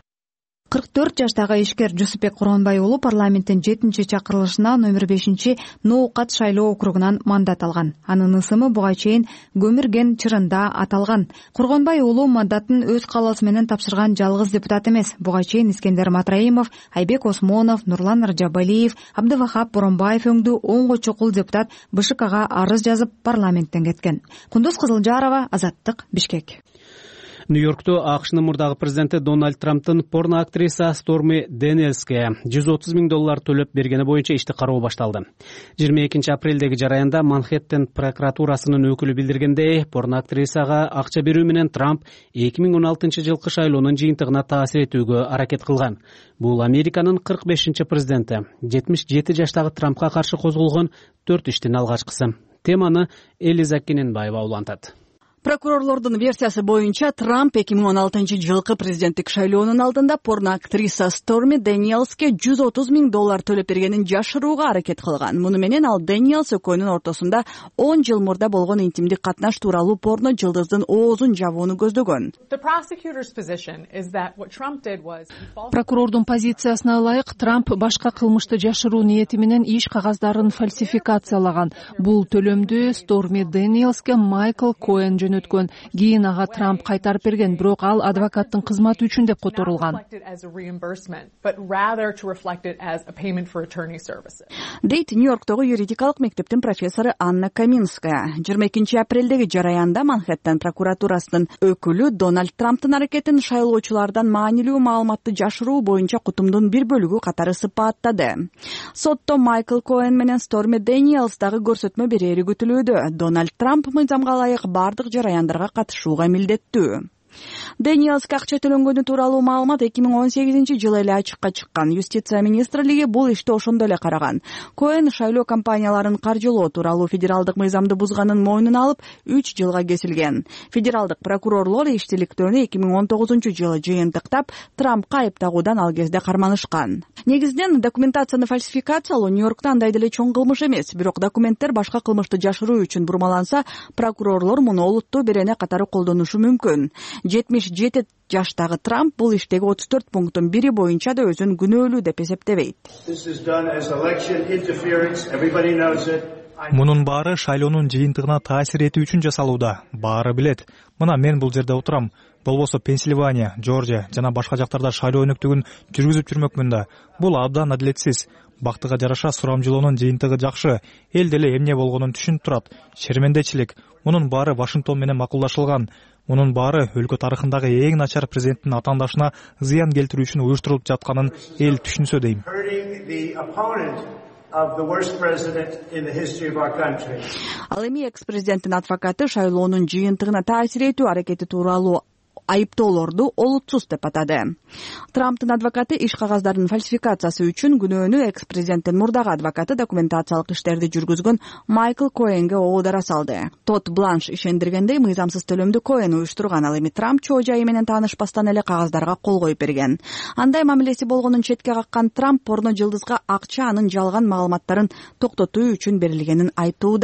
44 жаштагы ишкер Жусупбек Кургонбай уулу парламенттин 7-чакырылышына номер 5 Ноокат шайлоо округунан мандат алган. Анын ысымы буга чейин Көмүрген чырында аталган. Кургонбай уулу мандатын өз каалоосу менен тапшырган жалгыз депутат эмес. Буга чейин Искендер Матраимов, Айбек Осмонов, Нурлан Ржабалиев, Абдывахап Боронбаев өңдүү 10 чокул депутат БШКга арыз жазып парламенттен кеткен. Кундуз Кызылжарова, Азаттык, Бишкек. Нью-Йоркту АКШнын мурдагы президенти Дональд Трамптын порно актриса Сторми Дэниелске $130 000 төлөп бергени боюнча ишти кароо башталды. 22 апрелдеги жараянда Манхэттен прокуратурасынын өкүлү билдиргендей, порно актрисага акча берүү менен Трамп 2016 жылкы шайлоонун жыйынтыгына таасир этүүгө аракет кылган. Бул Американын 45-президенти. 77 жаштагы Трампка каршы козголгон 4 иштин алгачкысы. Теманы Элиза Кененбаева улантат. Прокурорлордун версиясы боюнча Трамп 2016 жылкы президенттик шайлоонун алдында порно актриса Сторми Дэниелске $130 000 төлөп бергенин жашырууга аракет кылган. Муну менен ал Дэниелс экөөнүн ортосунда 10 жыл мурда болгон интимдик катнаш тууралуу порно жылдыздын оозун жабууну көздөгөн. Прокурордун позициясына ылайык, Трамп башка кылмышты жашыруу ниети менен иш кагаздарын фальсификациялаган. Бул төлөмдү Сторми Дэниелске Майкл Коэн өткөн. Кийин ага Трамп кайтарып берген, бирок ал адвокаттын кызматы үчүн деп которулган. Дейт Нью-Йорктогу юридикалык мектептин профессору Анна Каминская. 22 апрелдеги жараянда Манхэттен прокуратурасынын өкүлү Дональд Трамптын аракетин шайлоочулардан маанилүү маалыматты жашыруу боюнча кутумдун бир бөлүгү катары сыпаттады. Сотто Майкл Коэн менен Сторми Дэниелс дагы көрсөтмө берери күтүлүүдө. Дональд Трамп мыйзамга ылайык бардык жараяндарга катышууга милдеттүү. Дэниелске акча төлөнгөнү тууралуу маалымат 2018 жылы эле ачыкка чыккан. Юстиция министрлиги бул ишти ошондо эле караган. Коэн шайлоо кампанияларын каржылоо тууралуу федералдык мыйзамды бузганын мойнуна алып 3 жылга кесилген. Федералдык прокурорлор иштиликтөөнү 2019 жылы жыйынтыктап, Трампка айыптагуудан ал кезде карманышкан. Негизинен документацияны фальсификациялоо Нью-Йоркто андай деле чоң кылмыш эмес, бирок документтер башка кылмышты жашыруу үчүн бурмаланса, прокурорлор муну олуттуу берене катары колдонушу мүмкүн. 77 жаштагы Трамп бул иштеги 34 пункттун бири боюнча да өзүн күнөөлүү деп эсептебейт. Мунун баары шайлоонун жыйынтыгына таасир этүү үчүн жасалууда. Баары билет. Мына мен бул жерде отурам. Болбосо Пенсильвания, Жоржия жана башка жактарда шайлоо өнөктүгүн жүргүзүп жүрмөкмүн да. Бул абдан адилетсиз. Бактыга жараша сурамжылоонун жыйынтыгы жакшы. Эл деле эмне болгонун түшүнүп турат. Шермендечилик. Мунун баары Вашингтон менен макулдашылган. Мунун баары өлкө тарыхындагы эң начар президенттин атаандашына зыян келтирүү үчүн уюштурулуп жатканын эл түшүнсө дейм. Ал эми экс-президенттин адвокаты шайлоонун жыйынтыгына таасир этүү аракети тууралуу айыптоолорду олутсуз деп атады. Трамптын адвокаты иш кагаздардын фальсификациясы үчүн күнөөнү экс-президенттин мурдагы адвокаты документациялык иштерди жүргүзгөн Майкл Коэнге оодара салды. Тод Бланш ишендиргендей, мыйзамсыз төлөмдү Коэн уюштурган. Ал эми Трамп чоо жайы менен таанышпастан эле кагаздарга кол коюп берген. Андай мамилеси болгонун четке каккан Трамп порно жылдызга акча анын жалган маалыматтарын токтотуу үчүн берилгенин айтууда.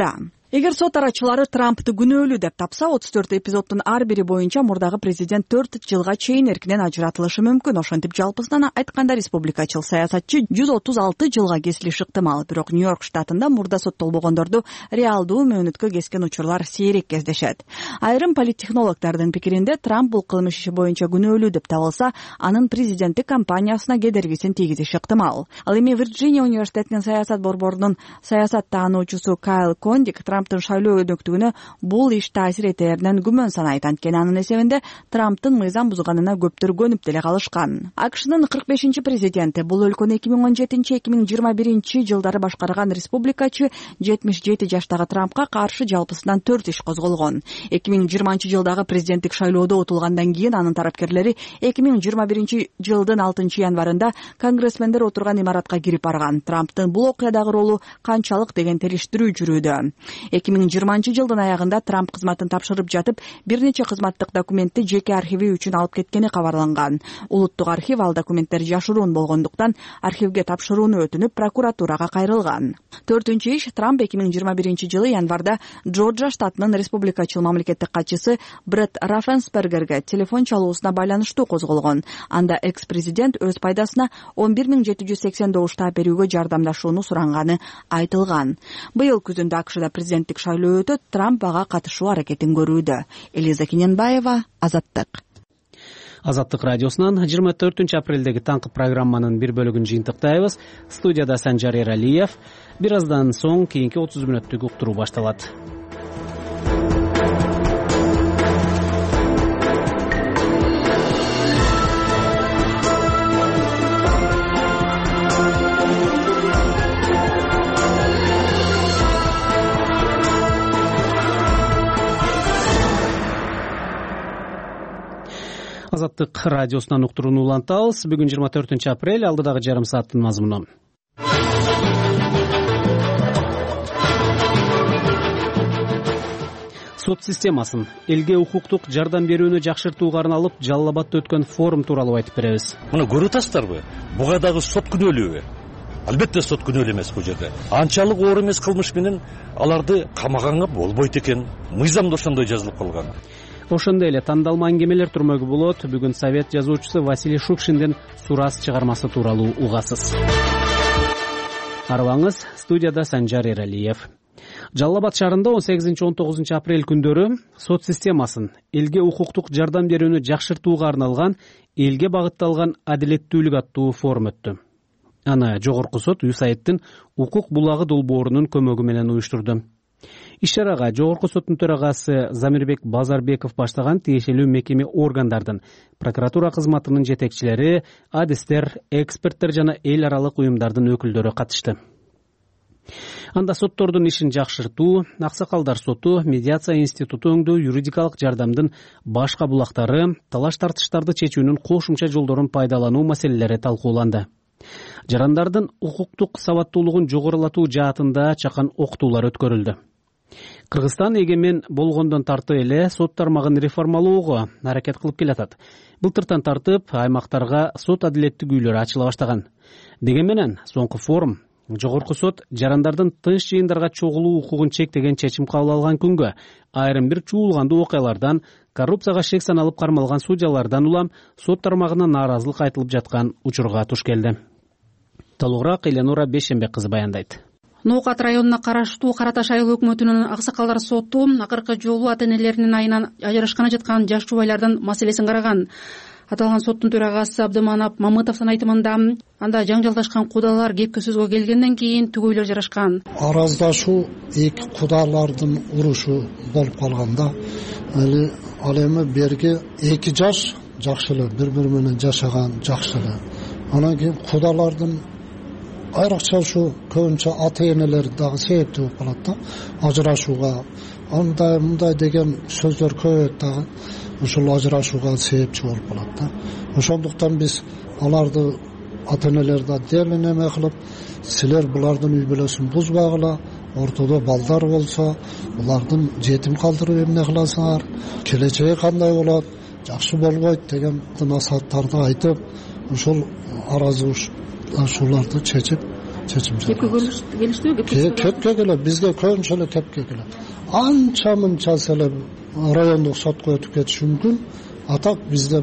Эгер сот арачылары Трампты күнөөлүү деп тапса, 34 эпизоддун ар бири боюнча мурдагы президент 4 жылга чейин эркинен ажыратылышы мүмкүн. Ошентип жалпысынан айтканда республикачыл саясатчы 136 жылга кесилиши ыктымал. Бирок Нью-Йорк штатында мурда соттолбогондорду реалдуу мөөнөткө кескен учурлар сейрек кездешет. Айрым политтехнологдордун пикиринде Трамп бул кылмыш иши боюнча күнөөлүү деп табылса, анын президенттик кампаниясына кедергисин тийгизиши ыктымал. Ал эми Вирджиния университетинин саясат борборунун саясат таануучусу Кайл Кондик Трамптын шайлоо өнөктүгүнө бул иш таасир этеринен күмөн санайт. Анткени анын эсебинде Трамптын мыйзам бузганына көптөр көнүп деле калышкан. АКШнын 45-чи президенти бул өлкөнү 2017-2021 жылдары башкарган республикачы 77 жаштагы Трампка каршы жалпысынан 4 иш козголгон. 2020 жылдагы президенттик шайлоодо утулгандан кийин анын тарапкерлери 2021 жылдын 6 январында конгрессмендер отурган имаратка кирип барган. Трамптын бул окуядагы ролу канчалык деген териштирүү жүрүүдө. 2020 жылдын аягында Трамп кызматын тапшырып жатып, бир нече кызматтык документти жеке архиви үчүн алып кеткени кабарланган. Улуттук архив ал документтер жашыруун болгондуктан архивге тапшырууну өтүнүп, прокуратурага кайрылган. 4-чү иш Трамп 2021 жылы январда Джорджия штатынын республикачыл мамлекеттик катчысы Бретт Раффенсбергерге телефон чалуусуна байланыштуу козголгон. Анда экс-президент өз пайдасына 11780 добуш таап берүүгө жардамдашууну суранганы айтылган. Быйыл күзүндө АКШда президенттик шайлоо өтөт, Трамп ага катышуу аракетин көрүүдө. Элиза Кененбаева, Азаттык. Азаттык радиосунан 24 апрелдеги таңкы программанын бир бөлүгүн жыйынтыктайбыз. Студияда Санжар Эралиев. Бир аздан соң кийинки 30 мүнөттүк уктуруу башталат. Азаттык радиосунан уктурууну улантабыз. Бүгүн 24 апрель, алдыдагы жарым сааттын мазмуну. Сот системасын элге укуктук жардам берүүнү жакшыртууга арналып Жалал Абадта өткөн форум тууралуу айтып беребиз. Муну көрүп атасыздарбы? Буга дагы сот күнөөлүүбү? Албетте сот күнөөлүү эмес бул жерде. Анчалык оор эмес кылмыш менен аларды камаганга болбойт экен. Мыйзамда ошондой жазылып калган. Ошондой эле тандалма аңгемелер турмөгү болот. Бүгүн Совет жазуучусу Василий Шукшиндин Сурас чыгармасы тууралуу угасыз. Арыбаңыз, студияда Санжар Эралиев. Жалал Абад шаарында 18-19 апрель күндөрү сот системасын элге укуктук жардам берүүнү жакшыртууга арналган элге багытталган адилеттүүлүк аттуу форум өттү. Аны жогорку сот ЮСАИДтин укук булагы долбоорунун көмөгү менен уюштурду. Иш-чарага жогорку соттун төрагасы Замирбек Базарбеков баштаган тиешелүү мекеме органдардын, прокуратура кызматынын жетекчилери, адистер, эксперттер жана эл аралык уюмдардын өкүлдөрү катышты. Анда соттордун ишин жакшыртуу, аксакалдар соту, медиация институту өңдөө, юридикалык жардамдын башка булактары, талаш тартыштарды чечүүнүн кошумча жолдорун пайдалануу маселелери талкууланды. Жарандардын укуктук сабаттуулугун жогорулатуу жаатында чакан окутуулар өткөрүлдү. Кыргызстан эгемен болгондон тартып эле сот тармагын реформалоого аракет кылып келатат. Былтыртан тартып аймактарга сот адилеттик үйлөрү ачыла баштаган. Деген менен соңку форум жогорку сот жарандардын тынч жыйындарга чогулуу укугун чектеген чечим кабыл алган күнгө айрым бир чуулгандуу окуялардан, коррупцияга шек саналып кармалган судьялардан улам сот тармагына нааразылык айтылып жаткан учурга туш келди. Толугураак Эленора Бейшенбек кызы баяндайт. Ноокат районуна караштуу Караташ айыл өкмөтүнүн аксакалдар соту акыркы жолу ата-энелеринин айынан ажырашканы жаткан жаш жубайлардын маселесин караган. Аталган соттун төрагасы Абдыманап Мамытовдун айтымында анда жаңжалдашкан кудалар кепке сөзгө келгенден кийин түгөйлөр жарашкан. Араздашуу эки кудалардын урушу болуп калганда, ал эми берги эки жаш жакшы эле бири менен жашаган жакшы эле. Анан кийин кудалардын айрыкча ушу көбүнчө ата-энелер дагы себептүү болуп калат да, ажырашууга. Андай мындай деген сөздөр көп дагы ушул ажырашууга себепчи болуп калат да. Ошондуктан биз аларды ата-энелерди деле неме кылып, силер булардын үй бүлөсүн бузбагыла, ортодо балдар болсо, булардын жетим калтырып эмне кыласыңар, келечеги кандай болот, жакшы болбойт деген насааттарды айтып, ушул аразышууларды чечип, чечим кепке келиштиби? Кепке келет, бизге көбүнчө эле кепке келет. Анча мынча эле райондук сотко өтүп кетиши мүмкүн, а так бизде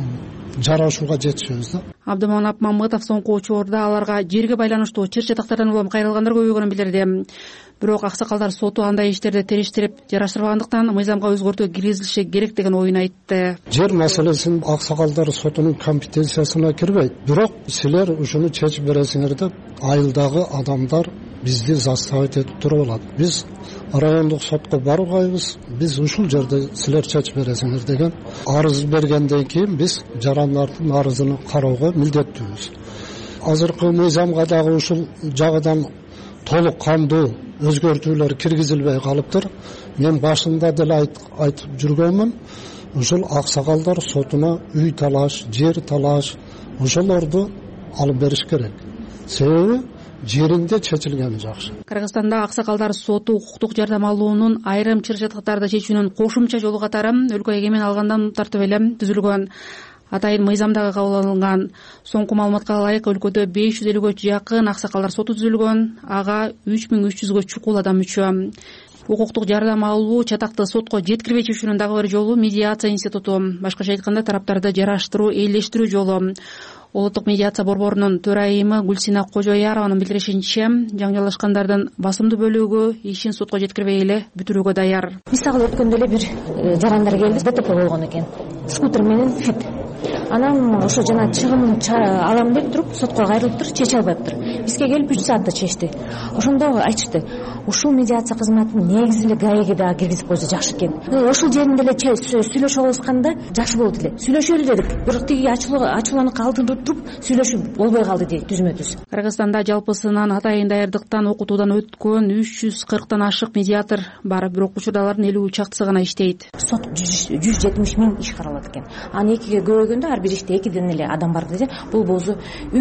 жарашууга жетишебиз да. Абдыманап Мамытов соңку учурда аларга жерге байланыштуу чыр чатактардан улам кайрылгандар көбөйгөнүн билдирди. Бирок аксакалдар соту андай иштерди териштирип жараштырбагандыктан мыйзамга өзгөртүү киргизилиши керек деген оюн айтты. Жер маселесин аксакалдар сотунун компетенциясына кирбейт. Бирок силер ушуну чечип бересиңер деп айылдагы адамдар бизди заставить этип туруп алат. Биз райондук сотко барбайбыз, биз ушул жерде силер чечип бересиңер деген арыз бергенден кийин биз жарандардын арызын кароого милдеттүүбүз. Азыркы мыйзамга дагы ушул жагынан толук кандуу өзгөртүүлөр киргизилбей калыптыр. Мен башында деле айтып жүргөнмүн, ушул аксакалдар сотуна үй талаш, жер талаш ошолорду алып бериш керек. Себеби жеринде чечилгени жакшы. Кыргызстанда аксакалдар соту укуктук жардам алуунун айрым чыр чатактарды чечүүнүн кошумча жолу катары өлкө эгемен алгандан тартып эле түзүлгөн. Атайын мыйзамдагы кабыл алынган. Соңку маалыматка ылайык өлкөдө 550гө жакын аксакалдар соту түзүлгөн. Ага 3300гө чукул адам мүчө. Укуктук жардам алуу чатакты сотко жеткирбей чечүүнүн дагы бир жолу медиация институту. Башкача айтканда тараптарды жараштыруу, элдештирүү жолу. Улуттук медиация борборунун төрайымы Гүлсина Кожоярованын билдиришинче, жаңжалдашкандардын басымдуу бөлүгү ишин сотко жеткирбей эле бүтүрүүгө даяр. Мисалы өткөндө эле бир жарандар келди, ДТП болгон экен. Скутер менен фит. Анан ошо жана чыгымын алам деп туруп, сотко кайрылыптыр, чече албайыптыр. Бизге келип 3 саатта чечти. Ошондо айтышты, ушул медиация кызматын негизи эле ГАИге дагы киргизип койсо жакшы экен. Ошол жеринде эле сүйлөшө алышканда жакшы болот эле. Сүйлөшөлү дедик, бирок тиги ачууланып калтырып туруп сүйлөшүп болбой калды дейт түзмө-түз. Кыргызстанда жалпысынан атайын даярдыктан, окутуудан өткөн 340тан ашык медиатор бар, бирок учурдалардын 50 чактысы гана иштейт. Сот 170 000 иш каралат экен. Аны экиге көбөйгөндө ар бир иште 2ден эле адам бар десе, бул болсо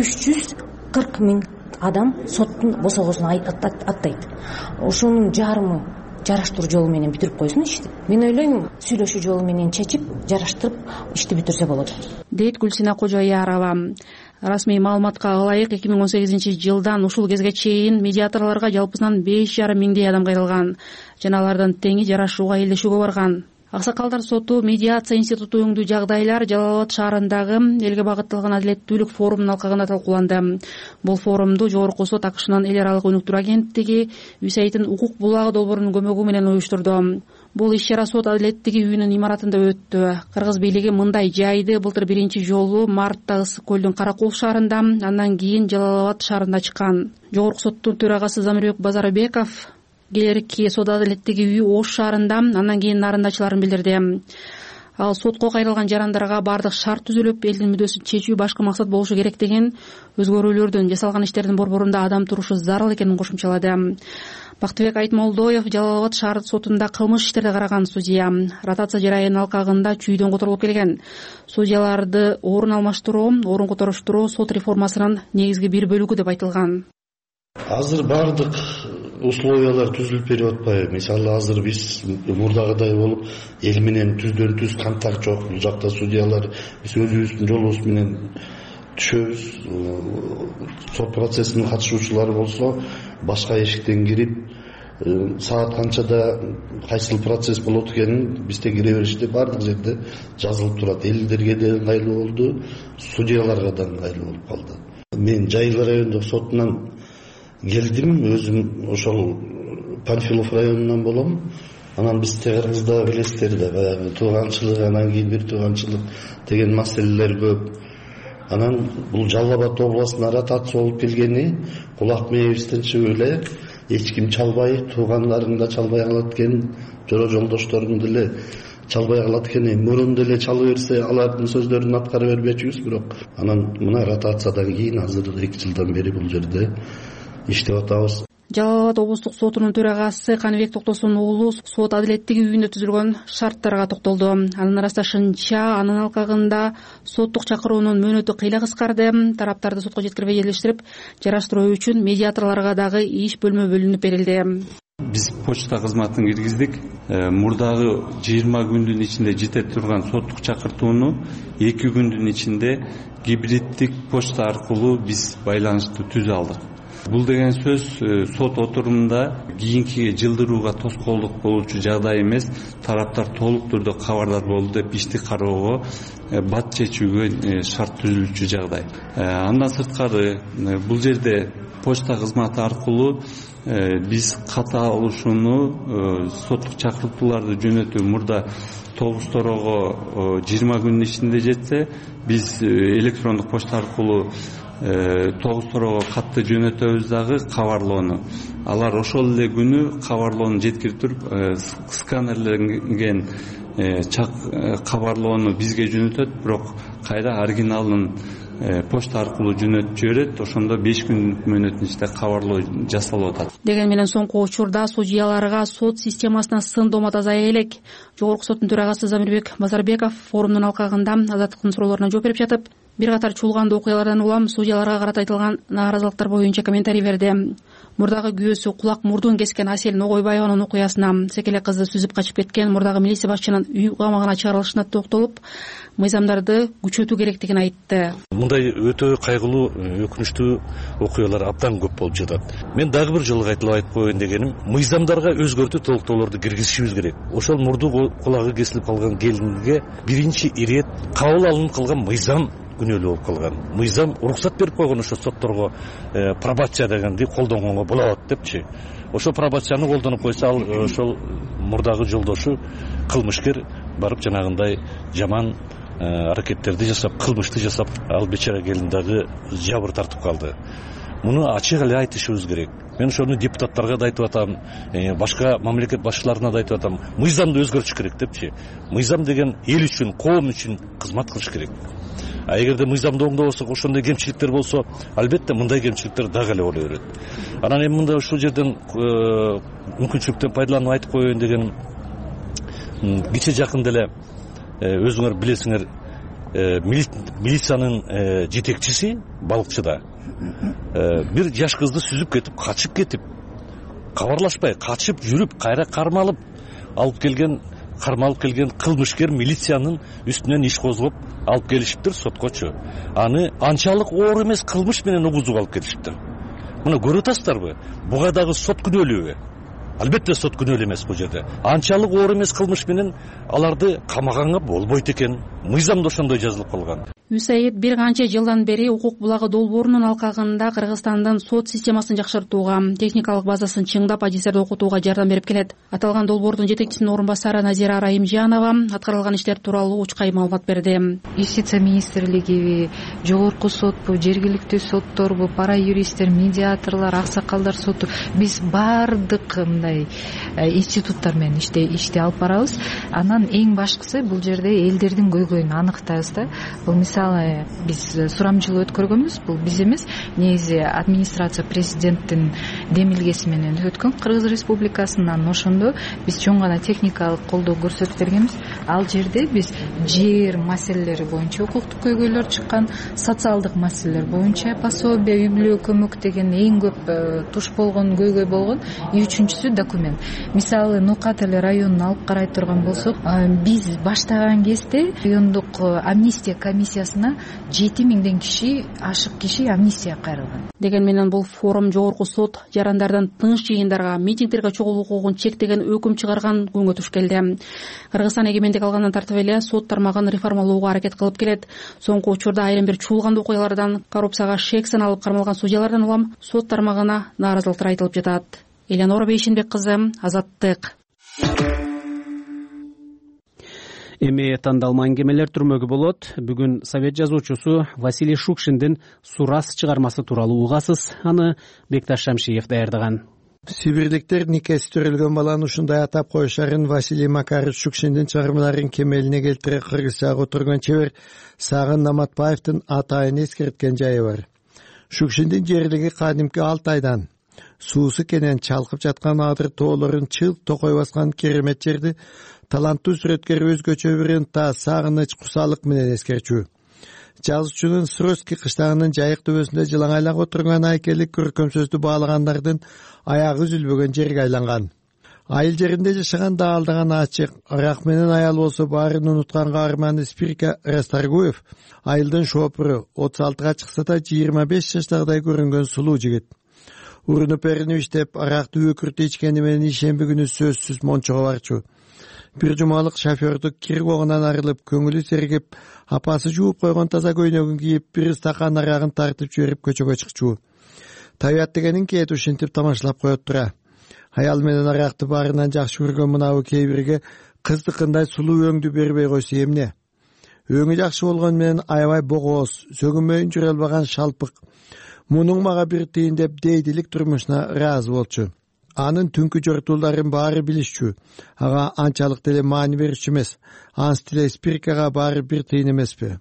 340 000 адам соттун босогосун аттайт. Ошонун жарымы жараштыруу жолу менен бүтүрүп койсун ишти. Мен ойлойм, сүйлөшүү жолу менен чечип, жараштырып ишти бүтүрсө болот, дейт Гүлсина Кожоярова. Расмий маалыматка ылайык 2018-жылдан ушул кезге чейин медиаторлорго жалпысынан 5,5 миңдей адам кайрылган. Жана алардын теңи жарашууга элдешүүгө барган. Аксакалдар соту медиация институту өңдүү жагдайлар Жалал Абад шаарындагы элге багытталган адилеттүүлүк форумунун алкагында талкууланды. Бул форумду Жогорку сот АКШнын эл аралык өнүктүрүү агенттиги USAID'ин укук булагы долбоорунун көмөгү менен уюштурду. Бул иш-чара сот адилеттиги үйүнүн имаратында өттү. Кыргыз бийлиги мындай жайды былтыр биринчи жолу мартта Ысык көлдүн Каракул шаарында, андан кийин Жалал Абад шаарында ачкан. Жогорку соттун төрагасы Замирбек Базарбеков келерки сот адилеттиги үйү Ош шаарында, андан кийин нарындачыларын билдирди. Ал сотко кайрылган жарандарга бардык шарт түзүлүп, элдин мүддөсүн чечүү башкы максат болушу керек деген, өзгөрүүлөрдүн жасалган иштердин борборунда адам турушу зарыл экенин кошумчалады. Бактыбек Айтмолдоев Жалал Абад шаар сотунда кылмыш иштерди караган судья. Ротация жарайынын алкагында чүйдөн которулуп келген. Судьяларды орун алмаштыруу, орун которуштуруу сот реформасынын негизги бир бөлүгү деп айтылган. Азыр бардык условиялар түзүлүп берип атпайбы? Мисалы азыр биз мурдагыдай болуп эл менен түздөн түз контакт жок. Бул жакта судьялар биз өзүбүздүн жолубуз менен түшөбүз. Сот процессинин катышуучулары болсо башка эшиктен кирип саат канчада кайсыл процесс болот экенин бизде кире бериште бардык жерде жазылып турат. Элдерге да ыңгайлуу болду, судьяларга да ыңгайлуу болуп калды. Мен Жайыл райондук сотунан келдим, өзүм ошол Панфилов районунан болом. Анан бизде Кыргызда билесиздер да, баягы тууганчылык, анан кийин бир тууганчылык деген маселелер көп. Анан бул Жалал Абад областына ротация болуп келгени кулак мээбизден чыгып эле эч ким чалбай, туугандарың да чалбай калат экен, жора жолдошторуң деле чалбай калат экен. Мурун деле чалып берсе алардын сөздөрүн аткара бербечүбүз, бирок анан мына ротациядан кийин азыр 2 жылдан бери бул жерде иштеп атабыз. Жалал Абад облустук сотунун төрагасы Каныбек Токтосун уулу сот адилеттиги үйүндө түзүлгөн шарттарга токтолду. Анын ырасташынча, анын алкагында соттук чакыруунун мөөнөтү кыйла кыскарды. Тараптарды сотко жеткирбей элдештирип, жараштыруу үчүн медиаторлорго дагы иш бөлмө бөлүнүп берилди. Биз почта кызматын киргиздик. Мурдагы 20 күндүн ичинде жете турган соттук чакыртууну 2 күндүн ичинде гибриддик почта аркылуу биз байланышты түзө алдык. бул деген сөз сот отурумунда кийинки жылдырууга тоскоолдук болуучу жагдай эмес, тараптар толук түрдө кабардар болду деп ишти кароого бат чечүүгө шарт түзүлчү жагдай. Андан сырткары бул жерде почта кызматы аркылуу биз катталышууну, соттук чакыртууларды жөнөтүү мурда тогуз-торого 20 күнүн ичинде жетсе, биз электрондук почта аркылуу тогуз-торого катты жөнөтөбүз дагы кабарлоону. Алар ошол эле күнү кабарлоону жеткирип туруп, сканерленген кабарлоону бизге жөнөтөт, бирок кайра оригиналын почта аркылуу жөнөтүп жиберет. Ошондо 5 күн мөөнөтүнүн ичинде кабарлоо жасалып атат. Деген менен соңку учурда судьяларга сот системасына сын доомат азая элек. Жогорку соттун төрагасы Замирбек Базарбеков форумдун алкагында азаттыктын суроолоруна жооп берип жатып, бир катар чуулгандуу окуялардан улам судьяларга карата айтылган нааразылыктар боюнча комментарий берди. Мурдагы күйөөсү кулак мурдун кескен Асель Ногойбаеванын окуясына, секеле кызды сүзүп качып кеткен мурдагы милиция башчынын үй камагына чыгарылышына токтолуп, мыйзамдарды күчөтүү керектигин айтты. Мындай өтө кайгылуу, өкүнүчтүү окуялар абдан көп болуп жатат. Мен дагы бир жолу кайталап айтып коеюн дегеним, мыйзамдарга өзгөртүү толуктоолорду киргизишибиз керек. Ошол мурду кулагы кесилип калган келинге биринчи ирет кабыл алынып калган мыйзам күнөөлүү болуп калган. Мыйзам уруксат берип койгон ошо сотторго пробация дегенди колдонгонго болот депчи. Ошо пробацияны колдонуп койсо, ал ошол мурдагы жолдошу кылмышкер барып жанагындай жаман аракеттерди жасап, кылмышты жасап, ал бечара келин дагы жабыр тартып калды. Муну ачык эле айтышыбыз керек. Мен ошону депутаттарга да айтып атам, башка мамлекет башчыларына да айтып атам. Мыйзамды өзгөртүш керек депчи. Мыйзам деген эл үчүн, коом үчүн кызмат кылыш керек. А эгерде мыйзамды оңдобосок, ошондой кемчиликтер болсо, албетте мындай кемчиликтер дагы эле боло берет. Анан эми мында ушул жерден мүмкүнчүлүктөн пайдаланып айтып коеюн дегеним, кече жакында эле өзүңөр билесиңер, милициянын жетекчиси балыкчыда бир жаш кызды сүзүп кетип, качып кетип, кабарлашпай качып жүрүп, кайра кармалып келген кылмышкер милициянын үстүнөн иш козгоп алып келишиптир соткочу. Аны анчалык оор эмес кылмыш менен угузуп алып келишиптир. Муну көрүп атасыздарбы? Буга дагы сот күнөөлүүбү? Албетте сот күнөөлүү эмес бул жерде. Анчалык оор эмес кылмыш менен аларды камаганга болбойт экен. Мыйзамда ошондой жазылып калган. Юсаид бир канча жылдан бери укук булагы долбоорунун алкагында Кыргызстандын сот системасын жакшыртууга, техникалык базасын чыңдап, адистерди окутууга жардам берип келет. Аталган долбоордун жетекчисинин орун басары Назира Райымжанова аткарылган иштер тууралуу учкай маалымат берди. Юстиция министрлиги, жогорку сотпу, жергиликтүү сотторбу, пара юристтер, медиаторлор, аксакалдар соту, биз баардык мындай институттар менен ишти алып барабыз. Анан эң башкысы бул жерде элдердин көйгөйүн аныктайбыз да. Бул мисалы биз сурамжылоо өткөргөнбүз, бул биз эмес, негизи администрация президенттин демилгеси менен өткөн Кыргыз Республикасынан. Ошондо биз чоң гана техникалык колдоо көрсөтүп бергенбиз. Ал жерде биз жер маселелери боюнча укуктук көйгөйлөр чыккан, социалдык маселелер боюнча пособие, үй бүлө көмөк деген эң көп туш болгон, көйгөй болгон. Үчүнчүсү документ. Мисалы Нукат районун алып карай турган болсок, биз баштаган кезде райондук амнистия комиссиясына 7000ден ашык киши амнистия кайрылган. Деген менен бул форум жогорку сот жарандардан тыныч жыйындарга, митингдерге чогулуу укугун чектеген өкүм чыгарган күнгө туш келди. Кыргызстан эгемендик алгандан тартып эле сот тармагын реформалоого аракет кылып келет. Соңку учурда айрым бир чуулгандуу окуялардан, коррупцияга шек саналып кармалган судьялардан улам сот тармагына нааразылыктар айтылып жатат. Элянора Бейшенбек кызы, Азаттык. Эми тандалма аңгемелер түрмөгү болот. Бүгүн совет жазуучусу Василий Шукшиндин «Сурас» чыгармасы тууралуу угасыз. Аны Бекташ Шамшиев даярдаган. Сибирликтер никеси төрөлгөн баланы ушундай атап коюшарын Василий Макарович Шукшиндин чыгармаларын кемелине келтире кыргызчага отурган чебер Сагын Наматбаевдин атайын эскерткен жайы бар. Шукшиндин жерлиги кадимки Алтайдан. Суусу кенен чалкып жаткан адыр тоолорун чыл токой баскан керемет жерди таланттуу сүрөткер өзгөчө бир ынта, сагыныч, кусалык менен эскерчү. Жазуучунун Сроски кыштагынын жайык төбөсүндө жылаңайлап отурган айкели көркөм сөздү баалагандардын аягы үзүлбөгөн жерге айланган. Айыл жеринде жашаган даалдаган ачык, ырак менен аял болсо баарын унуткан каарманы Спирка Расторгуев айылдын шопуру, 36-га чыкса да 25 жаштагыдай көрүнгөн сулуу жигит. урунуп эринип иштеп аракты өкүртү ичкени менен ишемби күнү сөзсүз мончого барчу. Бир жумалык шофёрдү кир когунан арылып, көңүлү сергип, апасы жууп койгон таза көйнөгүн кийип, бир стакан арагын тартып жиберип көчөгө чыкчу. Табият дегенин кээде ушинтип тамашалап коет тура. Аял менен аракты баарынан жакшы көргөн мынабу кээ бирге кыздыкындай сулуу өңдү бербей койсо эмне? Өңү жакшы болгон менен аябай богооз, сөгүнмөйүн жүрө албаган шалпык. Мунуң мага бир тыйын деп дейдилик турмушуна ыраазы болчу. Анын түнкү жортуулдарын баары билишчү. Ага анчалык деле маани берүүчү эмес. Анс деле Спиркага баары бир тыйын эмеспи?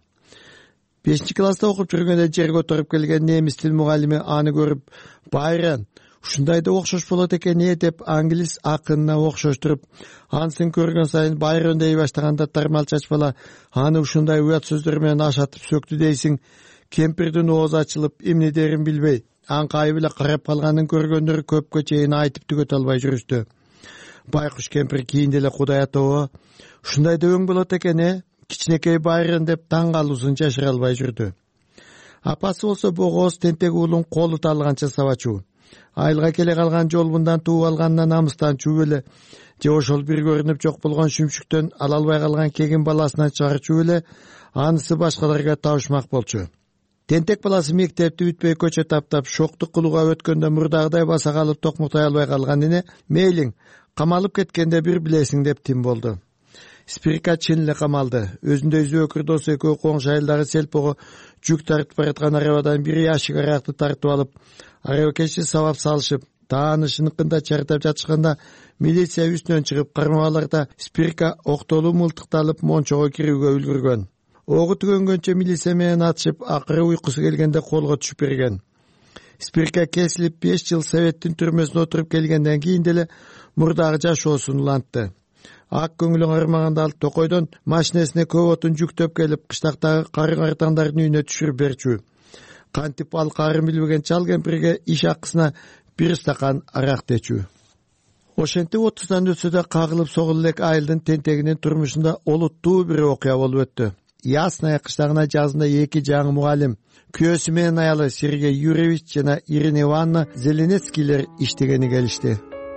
5-класста окуп жүргөндө жерге отуруп келген немис тил мугалими аны көрүп, "Байран, ушундай да окшош болот экен деп англис акынына окшоштуруп, ансын көргөн сайын Байрон дей баштаганда тармалчач бала аны ушундай уят сөздөр менен ашатып сөктү дейсиң. Кемпирдин оозу ачылып, эмне дерин билбей, аңкайып эле карап калганын көргөндөр көпкө чейин айтып түгөтө албай жүрүштү. Байкуш кемпир кийинде эле Кудай атоо, ушундай да өң болот экен кичинекей Байрон деп таң калуусун жашыра албай жүрдү. Апасы болсо богооз тентек уулун колу таалганча сабачу. Айылга келе калган жолбундан тууп алганына намыстанчу эле, же ошол бир көрүнүп жок болгон шүмшүктөн ала албай калган кегин баласынан чыгарчу эле, анысы башкаларга табышмак болчу. Тентек баласы мектепти бүтпөй көчө таптап, шоктук кылууга өткөндө мурдагыдай баса калып токмуктай албай калган эне, мейлиң, камалып кеткенде бир билесиң деп тим болду. Спирка чын эле камалды. Өзүндөй зөөкүр досу экөө коңшу айылдагы селпого жүк тартып бараткан арабадан бир ящик аракты тартып алып, арабакешти сабап салышып, таанышыныкында чартап жатышканда милиция үстүнөн чыгып кармабаларда Спирка октолуу мылтыкталып мончого кирүүгө үлгүргөн. Огу түгөнгөнчө милиция менен атышып, акыры уйкусу келгенде колго түшүп берген. Спирка кесилип 5 жыл Советтин түрмөсүнө отуруп келгенден кийин деле мурдагы жашоосун улантты. Ак көңүлүн кармаганда ал токойдон машинесине көп отун жүктөп келип, кыштактагы карын артандардын үйүнө түшүрүп берчү. Кантип ал карын билбеген чал кемпирге иш акысына бир стакан арак течүү. Ошентип 30-дан өтсө да кагылып согулуп элек айылдын тентегинин турмушунда олуттуу бир окуя болуп өттү. Ясная кыштагына жазында 2 жаңы мугалим, күйөөсү менен аялы Сергей Юрьевич жана Ирина Ивановна Зеленецкийлер иштегени келишти.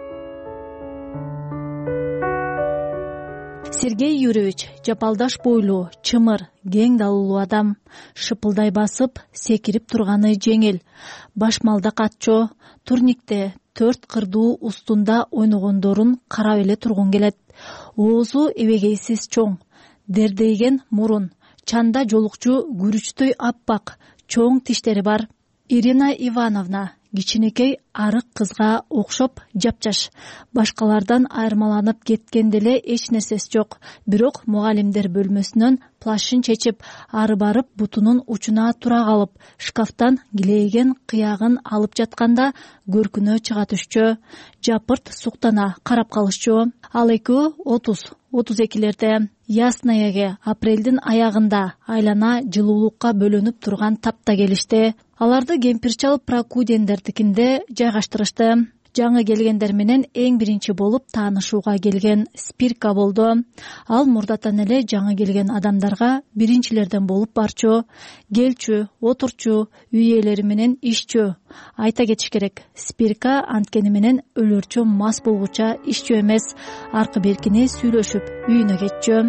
Сергей Юрьевич жапалдаш бойлуу, чымыр, кең далылуу адам. Шыпылдай басып, секирип турганы жеңил. Башмалда катчо, турникте 4 кырдуу устунда ойногондорун карап эле тургун келет. Оозу эбегейсиз чоң, дердейген мурун, чанда жолукчу күрүчтөй аппак, чоң тиштери бар. Ирина Ивановна кичинекей арык кызга окшоп жапжаш. Башкалардан айырмаланып кеткен деле эч нерсеси жок. Бирок мугалимдер бөлмөсүнөн плашын чечип, ары барып бутунун учуна тура калып, шкафтан килейген кыягын алып жатканда көркүнө чыга түшчү. Жапырт суктана карап калышчу. Ал экөө 30-32лерде. Яснаяге апрелдин аягында айлана жылуулукка бөлөнүп турган тапта келишти. Аларды кемпирчал Прокудендердикинде жайгаштырышты. Жаңы келгендер менен эң биринчи болуп таанышууга келген Спирка болду. Ал мурдатан эле жаңы келген адамдарга биринчилерден болуп барчу, келчү, отурчу, үй ээлери менен ишчү. Айта кетиш керек, Спирка анткени менен өлөрчө мас болгуча ишчү эмес, аркы беркини сүйлөшүп үйүнө кетчү.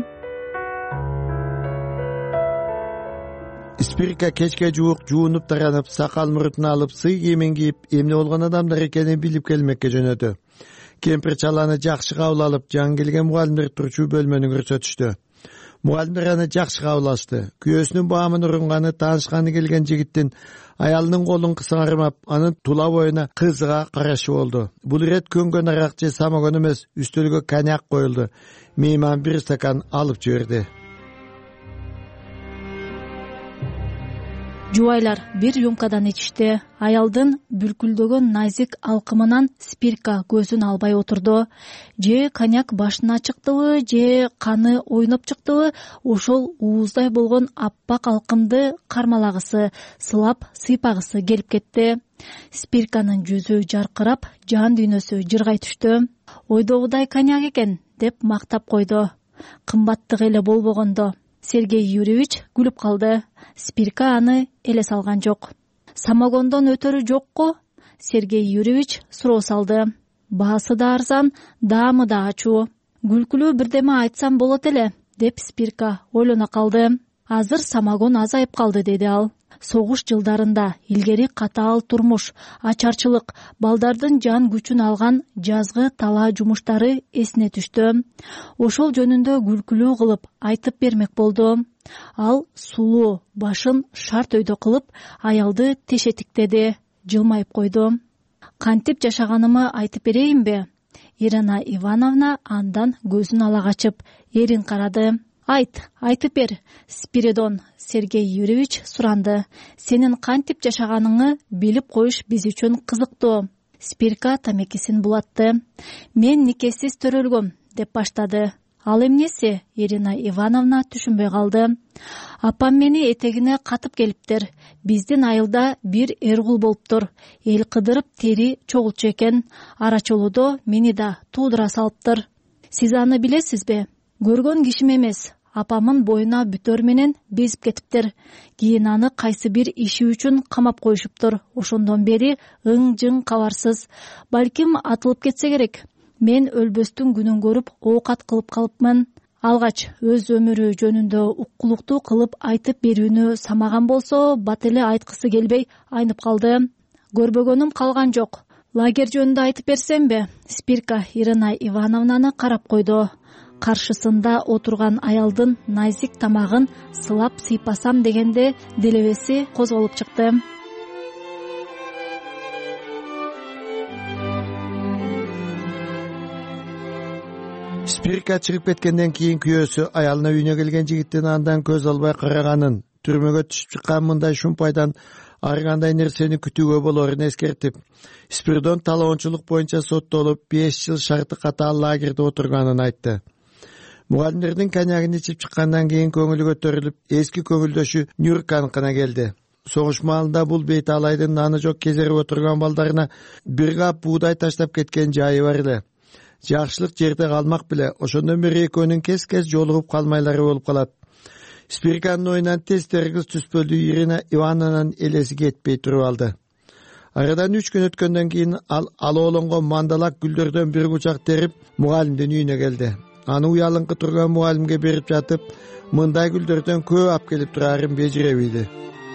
Спирка кечке жуук жуунуп таранып, сакал мурутун алып, сый кийимин кийип, эмне болгон адамдар экенин билип келмекке жөнөдү. Кемпир чаланы жакшы кабыл алып, жаңы келген мугалимдер турчу бөлмөнү көрсөтүштү. Мугалимдер аны жакшы кабыл алышты. Күйөөсүнүн баамын урунганы, таанышканы келген жигиттин аялынын колун кысыңармап, анын тула боюна кызыга карашы болду. Бул ирет көнгөн арак же самогон эмес, үстөлгө коньяк коюлду. Мейман бир стакан алып жиберди. Жубайлар бир рюмкадан ичишти. Аялдын бүлкүлдөгөн назик алкымынан Спирка көзүн албай отурду. Же коньяк башына чыктыбы, же каны ойноп чыктыбы, ошол ууздай болгон аппак алкымды кармалагысы, сылап сыйпагысы келип кетти. Спирканын жүзү жаркырап, жан дүйнөсү жыргай түштү. Ойдогудай коньяк экен деп мактап койду. Кымбаттык эле болбогондо. Сергей Юрьевич күлүп калды. Спирка аны эле салган жок. Самогондон өтөрү жокко Сергей Юрьевич суроо салды. Баасы да арзан, даамы да ачуу. Күлкүлүү бирдеме айтсам болот эле, деп Спирка ойлоно калды. Азыр самогон азайып калды, деди ал. Согуш жылдарында илгери катаал турмуш, ачарчылык, балдардын жан күчүн алган жазгы талаа жумуштары эсине түштү. Ошол жөнүндө күлкүлүү кылып айтып бермек болду. Ал сулуу башын шарт өйдө кылып аялды тешетиктеди, жылмайып койду. Кантип жашаганымы айтып берейинби? Ирина Ивановна андан көзүн ала качып, эрин карады. Айтып бер, Спиридон Сергей Юрьевич суранды. Сенин кантип жашаганыңы билип коюш биз үчүн кызыктуу. Спирка тамекисин булатты. Мен никесиз төрөлгөм, деп баштады. Ал эмнеси? Ирина Ивановна түшүнбөй калды. Апам мени этегине катып келиптир. Биздин айылда бир эргул болуптур. Эл кыдырып тери чогулчу экен. Арачолодо мени да туудура салыптыр. Сиз аны билесизби? Көргөн кишим эмес. Апамын боюна бүтөр менен безип кетиптир. Кийин аны кайсы бир иши үчүн камап коюшуптур. Ошондон бери ың-жың кабарсыз. Балким атылып кетсе керек. Мен өлбөстүн күнүн көрүп оокат кылып калыпмын. Алгач өз өмүрү жөнүндө уккулуктуу кылып айтып берүүнү самаган болсо, бат эле айткысы келбей айнып калды. Көрбөгөнүм калган жок. Лагерь жөнүндө айтып берсемби? Спирка Ирина Ивановнаны карап койду. Каршысында отурган аялдын назик тамагын сылап сыйпасам дегенде делебеси козголуп чыкты. Спирка чыгып кеткенден кийин күйөөсү аялына үйүнө келген жигиттин андан көз албай караганын, түрмөгө түшүп чыккан мындай шумпайдан ар кандай нерсени күтүүгө болорун эскертип, Спиридон талоончулук боюнча соттолуп 5 жыл шарты катаал лагерде отурганын айтты. Мугалимдердин коньягын ичип чыккандан кийин көңүлү көтөрүлүп, эски көңүлдөшү Нюрканыкына келди. Согуш маалында бул бейт алайдын наны жок кезерип отурган балдарына бир кап буудай таштап кеткен жайы бар эле. Жакшылык жерде калмак беле, ошондон бери экөөнүн кез-кез жолугуп калмайлары болуп калат. Спирканын оюнан тез тергиз түспөлдүү Ирина Ивановнанын элеси кетпей туруп алды. Арадан 3 күн өткөндөн кийин ал оолонгон мандалак гүлдөрдөн бир кучак терип мугалимдин үйүнө келди. Аны уялыңкы турган мугалимге берип жатып, мындай гүлдөрдөн көп алып келип турарын бежире билди.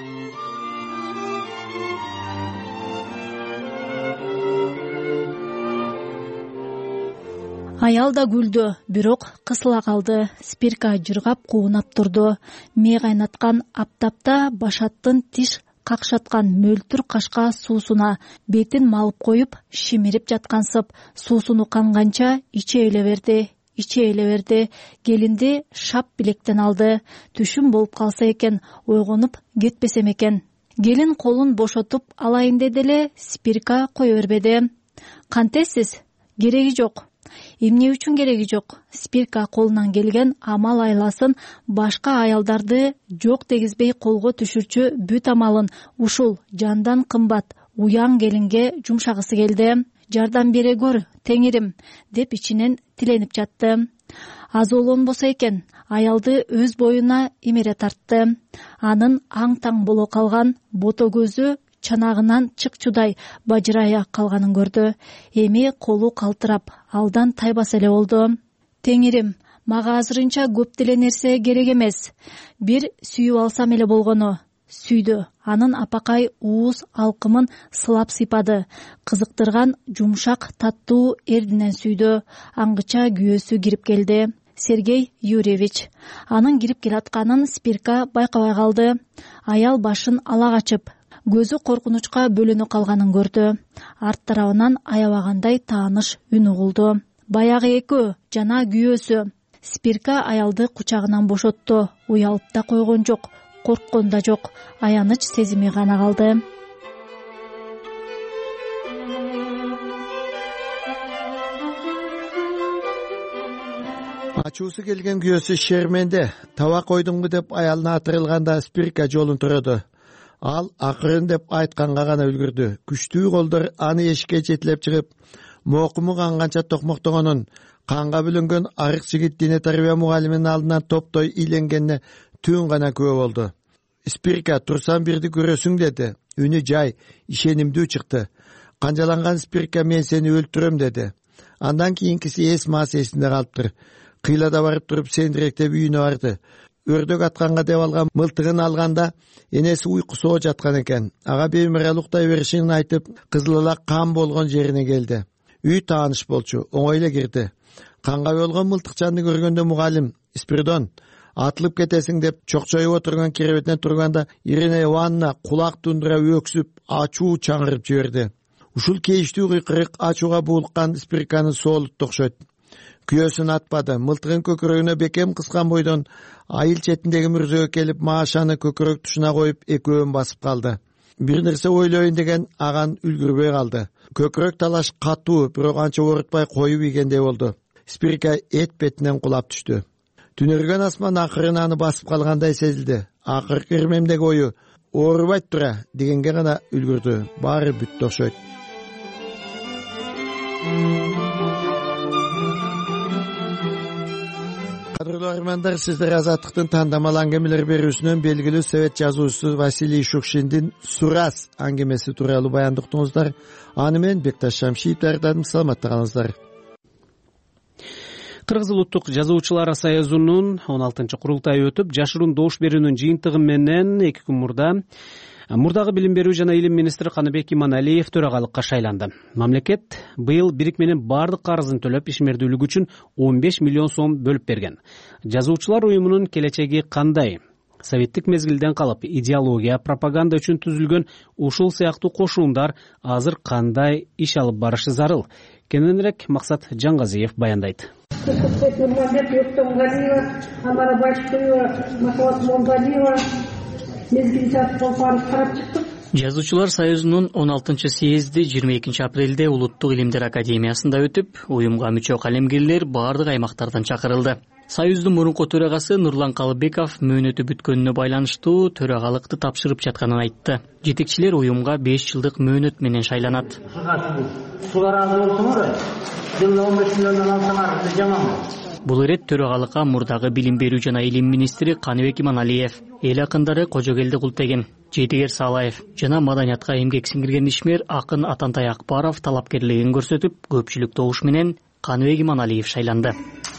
Аял да күлдү, бирок кысыла калды. Спирка жыргап куунап турду. Мээ кайнаткан аптапта башаттын тиш какшаткан мөлтүр кашка суусуна бетин малып коюп, шимирип жаткансып, суусуну канганча иче эле берди. Келинди шап билектен алды. Түшүм болуп калса экен, ойгонуп кетпесем экен. Келин колун бошотуп алайын деди эле, Спирка кое бербеди. Кантесиз? Кереги жок. Эмне үчүн кереги жок? Спирка колунан келген амал айласын, башка аялдарды жок дегизбей колго түшүрчү бүт амалын ушул жандан кымбат уяң келинге жумшагысы келди. Жардам бере көр, теңирим, деп ичинен тиленип жатты. Аз олонбосо экен, аялды өз боюна эмере тартты. Анын аң-таң боло калган бото көзү чанагынан чыкчудай бажырая калганын көрдү. Эми колу калтырап, алдан тайбас эле болду. Теңирим, мага азырынча көп деле нерсе керек эмес. Бир сүйүп алсам эле болгону. Сүйдү. Анын апакай ууз алкымын сылап сыйпады. Кызыктырган жумшак таттуу эрдинен сүйдү. Аңгыча күйөөсү кирип келди. Сергей Юрьевич. Анын кирип келатканын Спирка байкабай калды. Аял башын ала качып, көзү коркунучка бөлөнө калганын көрдү. Арт тарабынан аябагандай тааныш үн угулду. Баягы экөө жана күйөөсү. Спирка аялды кучагынан бошотту. Уялып да койгон жок, корккон да жок. Аяныч сезими гана калды. Ачуусу келген күйөөсү шерменде таба койдуңбу деп аялына атырылганда Спирка жолун турду. Ал акырын деп айтканга гана үлгүрдү. Күчтүү колдор аны эшикке жетелеп чыгып, мокуму канганча токмоктогонун, канга бүлөнгөн арык жигит дине тарбия мугалиминин алдынан топтой ийленгенине түн гана күбө болду. Спирка турсаң бирди көрөсүң деди. Үнү жай, ишенимдүү чыкты. Канжаланган спирка мен сени өлтүрөм деди. Андан кийинкиси эс мас эсинде калыптыр. Кыйлада барып туруп сендиректеп үйүнө барды. Өрдөк атканга деп алган мылтыгын алганда энеси уйкусоо жаткан экен. Ага беймарал уктай беришин айтып, кызылалак кан болгон жерине келди. Үй тааныш болчу, оңой эле кирди. Канга болгон мылтыкчанды көргөндө мугалим Спиридон атылып кетесиң деп чокчоюп отурган керебетинен турганда Ирина Ивановна кулак тундура өксүп, ачуу чаңырып жиберди. Ушул кейиштүү кыйкырык ачууга буулуккан Спирканы соолутту окшойт. Күйөөсүн атпады. Мылтыгын көкөрөгүнө бекем кыскан бойдон айыл четиндеги мүрзөгө келип Машаны көкөрөк тушуна коюп экөөнүн басып калды. Бир нерсе ойлойн деген аган үлгүрбөй калды. Көкөрөк талаш катуу, бирок анча оорутпай коюп ийгендей болду. Спирка эт бетинен кулап түштү. Түнөргөн асман акырын аны басып калгандай сезилди. Акыркы ирмемдеги ою оорубайт тура дегенге гана үлгүрдү. Баары бүттү окшойт. Кадырлуу армандар, сиздер Азаттыктын тандамал аңгемелер берүүсүнөн белгилүү совет жазуучусу Василий Шукшиндин «Сурас» аңгемеси тууралуу баяндык уктуңуздар. Аны менен Бекташ Шамшиев даярдадым. Саламатта калыңыздар. Кыргыз улуттук жазуучулар союзунун 16-чы курултайы өтүп, жашыруун добуш берүүнүн жыйынтыгы менен 2 күн мурдагы билим берүү жана илим министри Каныбек Иманалиев төрагалыкка шайланды. Мамлекет быйыл бирик менен бардык карызын төлөп, ишмердүүлүк үчүн 15 миллион сом бөлүп берген. Жазуучулар уюмунун келечеги кандай? Советтик мезгилден калып, идеология, пропаганда үчүн түзүлгөн ушул сыяктуу кошуундар азыр кандай иш алып барышы зарыл? Кененирээк Максат Жаңгазиев баяндайт. Жазуучулар союзунун 16-чы съезди 22 апрелде Улуттук илимдер академиясында өтүп, уюмга мүчө калемгерлер бардык аймактардан чакырылды. Союздун мурунку төрагасы Нурлан Калыбеков мөөнөтү бүткөнүнө байланыштуу төрагалыкты тапшырып жатканын айтты. Жетекчилер уюмга 5 жылдык мөөнөт менен шайланат. Бул ирет төрагалыкка мурдагы билим берүү жана илим министри Каныбек Иманалиев, эл акындары Кожогелди Култеген, Жетигер Салаев жана маданиятка эмгек сиңирген ишмер акын Атантай Акбаров талапкерлигин көрсөтүп, көпчүлүк добуш менен Каныбек Иманалиев шайланды.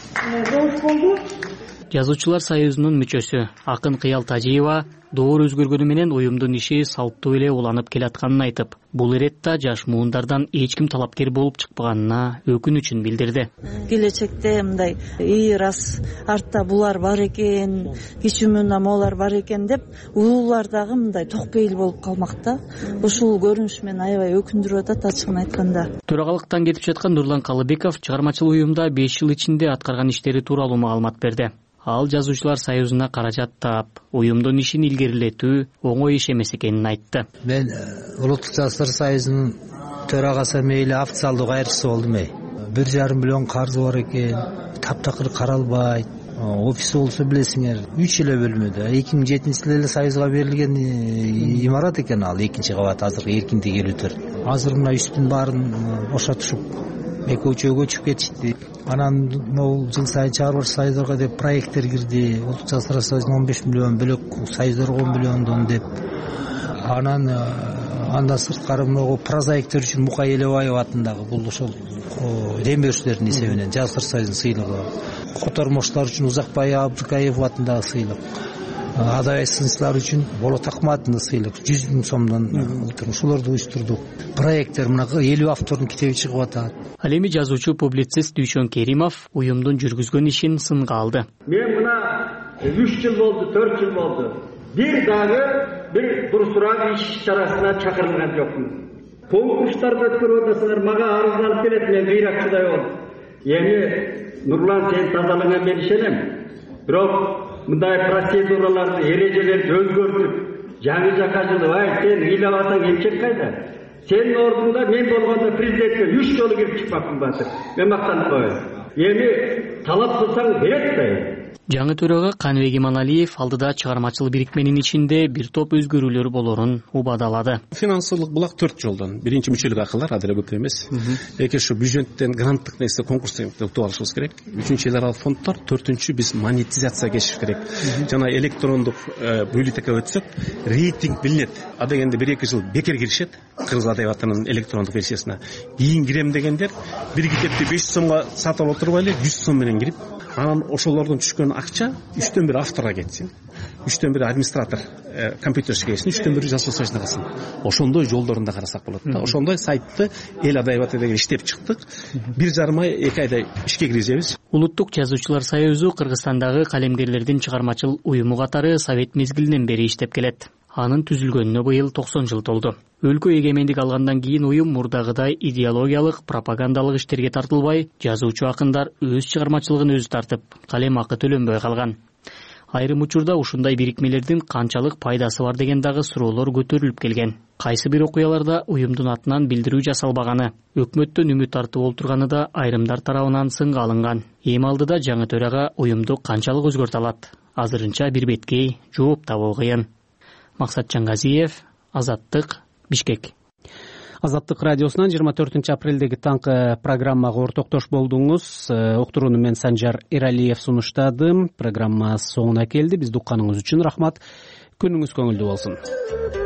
Жазуучулар союзунун мүчөсү акын Кыял Тажиева доор өзгөргөнү менен уюмдун иши салттуу эле уланып келатканын айтып, бул иретте жаш муундардан эч ким талапкер болуп чыкпаганына өкүнүчүн билдирди. Келечекте мындай раз артта булар бар экен, кичүү муунамалар бар экен деп улуулар дагы мындай токпейил болуп калмакта. Ушул көрүнүш мени аябай өкүндүрүп атат, ачыгын айтканда. Төрагалыктан кетип жаткан Нурлан Калыбеков чыгармачыл уюмда 5 жыл ичинде аткарган иштери тууралуу маалымат берди. Ал жазуучулар союзуна каражат таап, уюмдун ишин илгерилетүү оңой иш эмес экенин айтты. Мен Улуттук жазуучулар союзунун төрагасы мейли официалдуу кайрычысы болдум. 1,5 миллион карызы бар экен, таптакыр каралбайт. Офис болсо билесиңер, 3 эле бөлмөдө. 2007-жылы эле союзга берилген имарат экен ал, 2-кабат азыркы эркиндик элүтөр. Азыр мына үстүн баарын бошотушуп, экөө-үчөөгө чыгып кетишти. Анан могул жыл сайын чыгарып союздарга деп проекттер кирди. Улуттук жазуучулар союзунун 15 миллион, бөлөк союздарга 10 миллиондон деп. Андан сырткары могу прозаиктер үчүн Мукай Элебаев атындагы бул ошол дембеуштердин эсебинен жазуучулар союзунун сыйлыгы. Котормоштор үчүн Узакбай Абдыкаев атындагы сыйлык. Адабий сынчылар үчүн Болот Акматовдун сыйлык 100 000 сомдон ушуларды уюштурдук. Проекттер мына 50 автордун китеби чыгып атат. Ал эми жазуучу публицист Дүйшөн Керимов уюмдун жүргүзгөн ишин сынга алды. Мен мына 3 жыл болду, 4 жыл болду. Бир дагы бир дурусураак иш чарасына чакырылган жокмун. Конкурстарды өткөрүп атасыңар, мага арызданып келет, мен быйракчыдай болуп. Эми Нурлан, сен тазалыгыңа мен ишенем. Бирок мындай процедураларды, эрежелерди өзгөртүп, жаңы жака жылып, сен ыйлап атаң эмчек кайда? Сенин ордуңда мен болгондо президентке 3 жолу кирип чыкпакмын батыр. Мен мактанып коеюн. Эми талап кылсаң берет да. жаңы төрага Каныбек Иманалиев алдыда чыгармачыл бирикменин ичинде бир топ өзгөрүүлөр болорун убадалады. Финансылык булак 4 жолдон. Биринчи мүчөлүк акылар адыр көп эмес. Экинчи бюджеттен гранттык нерсе конкурстан утуп алышыбыз керек. Үчүнчү эл аралык фонддор, төртүнчү биз монетизацияга кечиш керек. Жана электрондук бюллетенге өтсөк, рейтинг билинет. А дегенде 1-2 жыл бекер киришет кыргыз адабиятынын электрондук версиясына. Кийин кирем дегендер бир китепти 500 сомго сатып алып отурбайлы 100 сом менен кирип, анан ошолордон түшкөн акча 3/1 авторго кетсин, 3/1 администратор компьютерчиге кетсин, 3/1 жас соцсайына калсын. Ошондой жолдорун да карасак болот да. Ошондой сайтты эл адабияты деген иштеп чыктык. 1,5 ай 2 айда ишке киргизебиз. Улуттук жазуучулар союзу Кыргызстандагы калемгерлердин чыгармачыл уюму катары Совет мезгилинен бери иштеп келет. Анын түзүлгөнүнө быйыл 90 жыл толду. Өлкө эгемендик алгандан кийин уюм мурдагыдай идеологиялык, пропагандалык иштерге тартылбай, жазуучу акындар өз чыгармачылыгын өзү тартып, калем акы төлөнбөй калган. Айрым учурда ушундай бирикмелердин канчалык пайдасы бар деген дагы суроолор көтөрүлүп келген. Кайсы бир окуяларда уюмдун атынан билдирүү жасалбаганы, өкмөттөн үмүт тартып олтурганы да айрымдар тарабынан сынга алынган. Эми алдыда жаңы төрага уюмду канчалык өзгөртө алат? Азырынча бир беткей жооп табуу кыйын. Максат Чангазиев, Азаттык, Бишкек. Азаттык радиосунан 24-апрелдеги таңкы программага ортоктош болдуңуз. Уктурууну мен Санжар Эралиев сунуштадым. Программа соңуна келди. Бизди укканыңыз үчүн рахмат. Күнүңүз көңүлдүү болсун.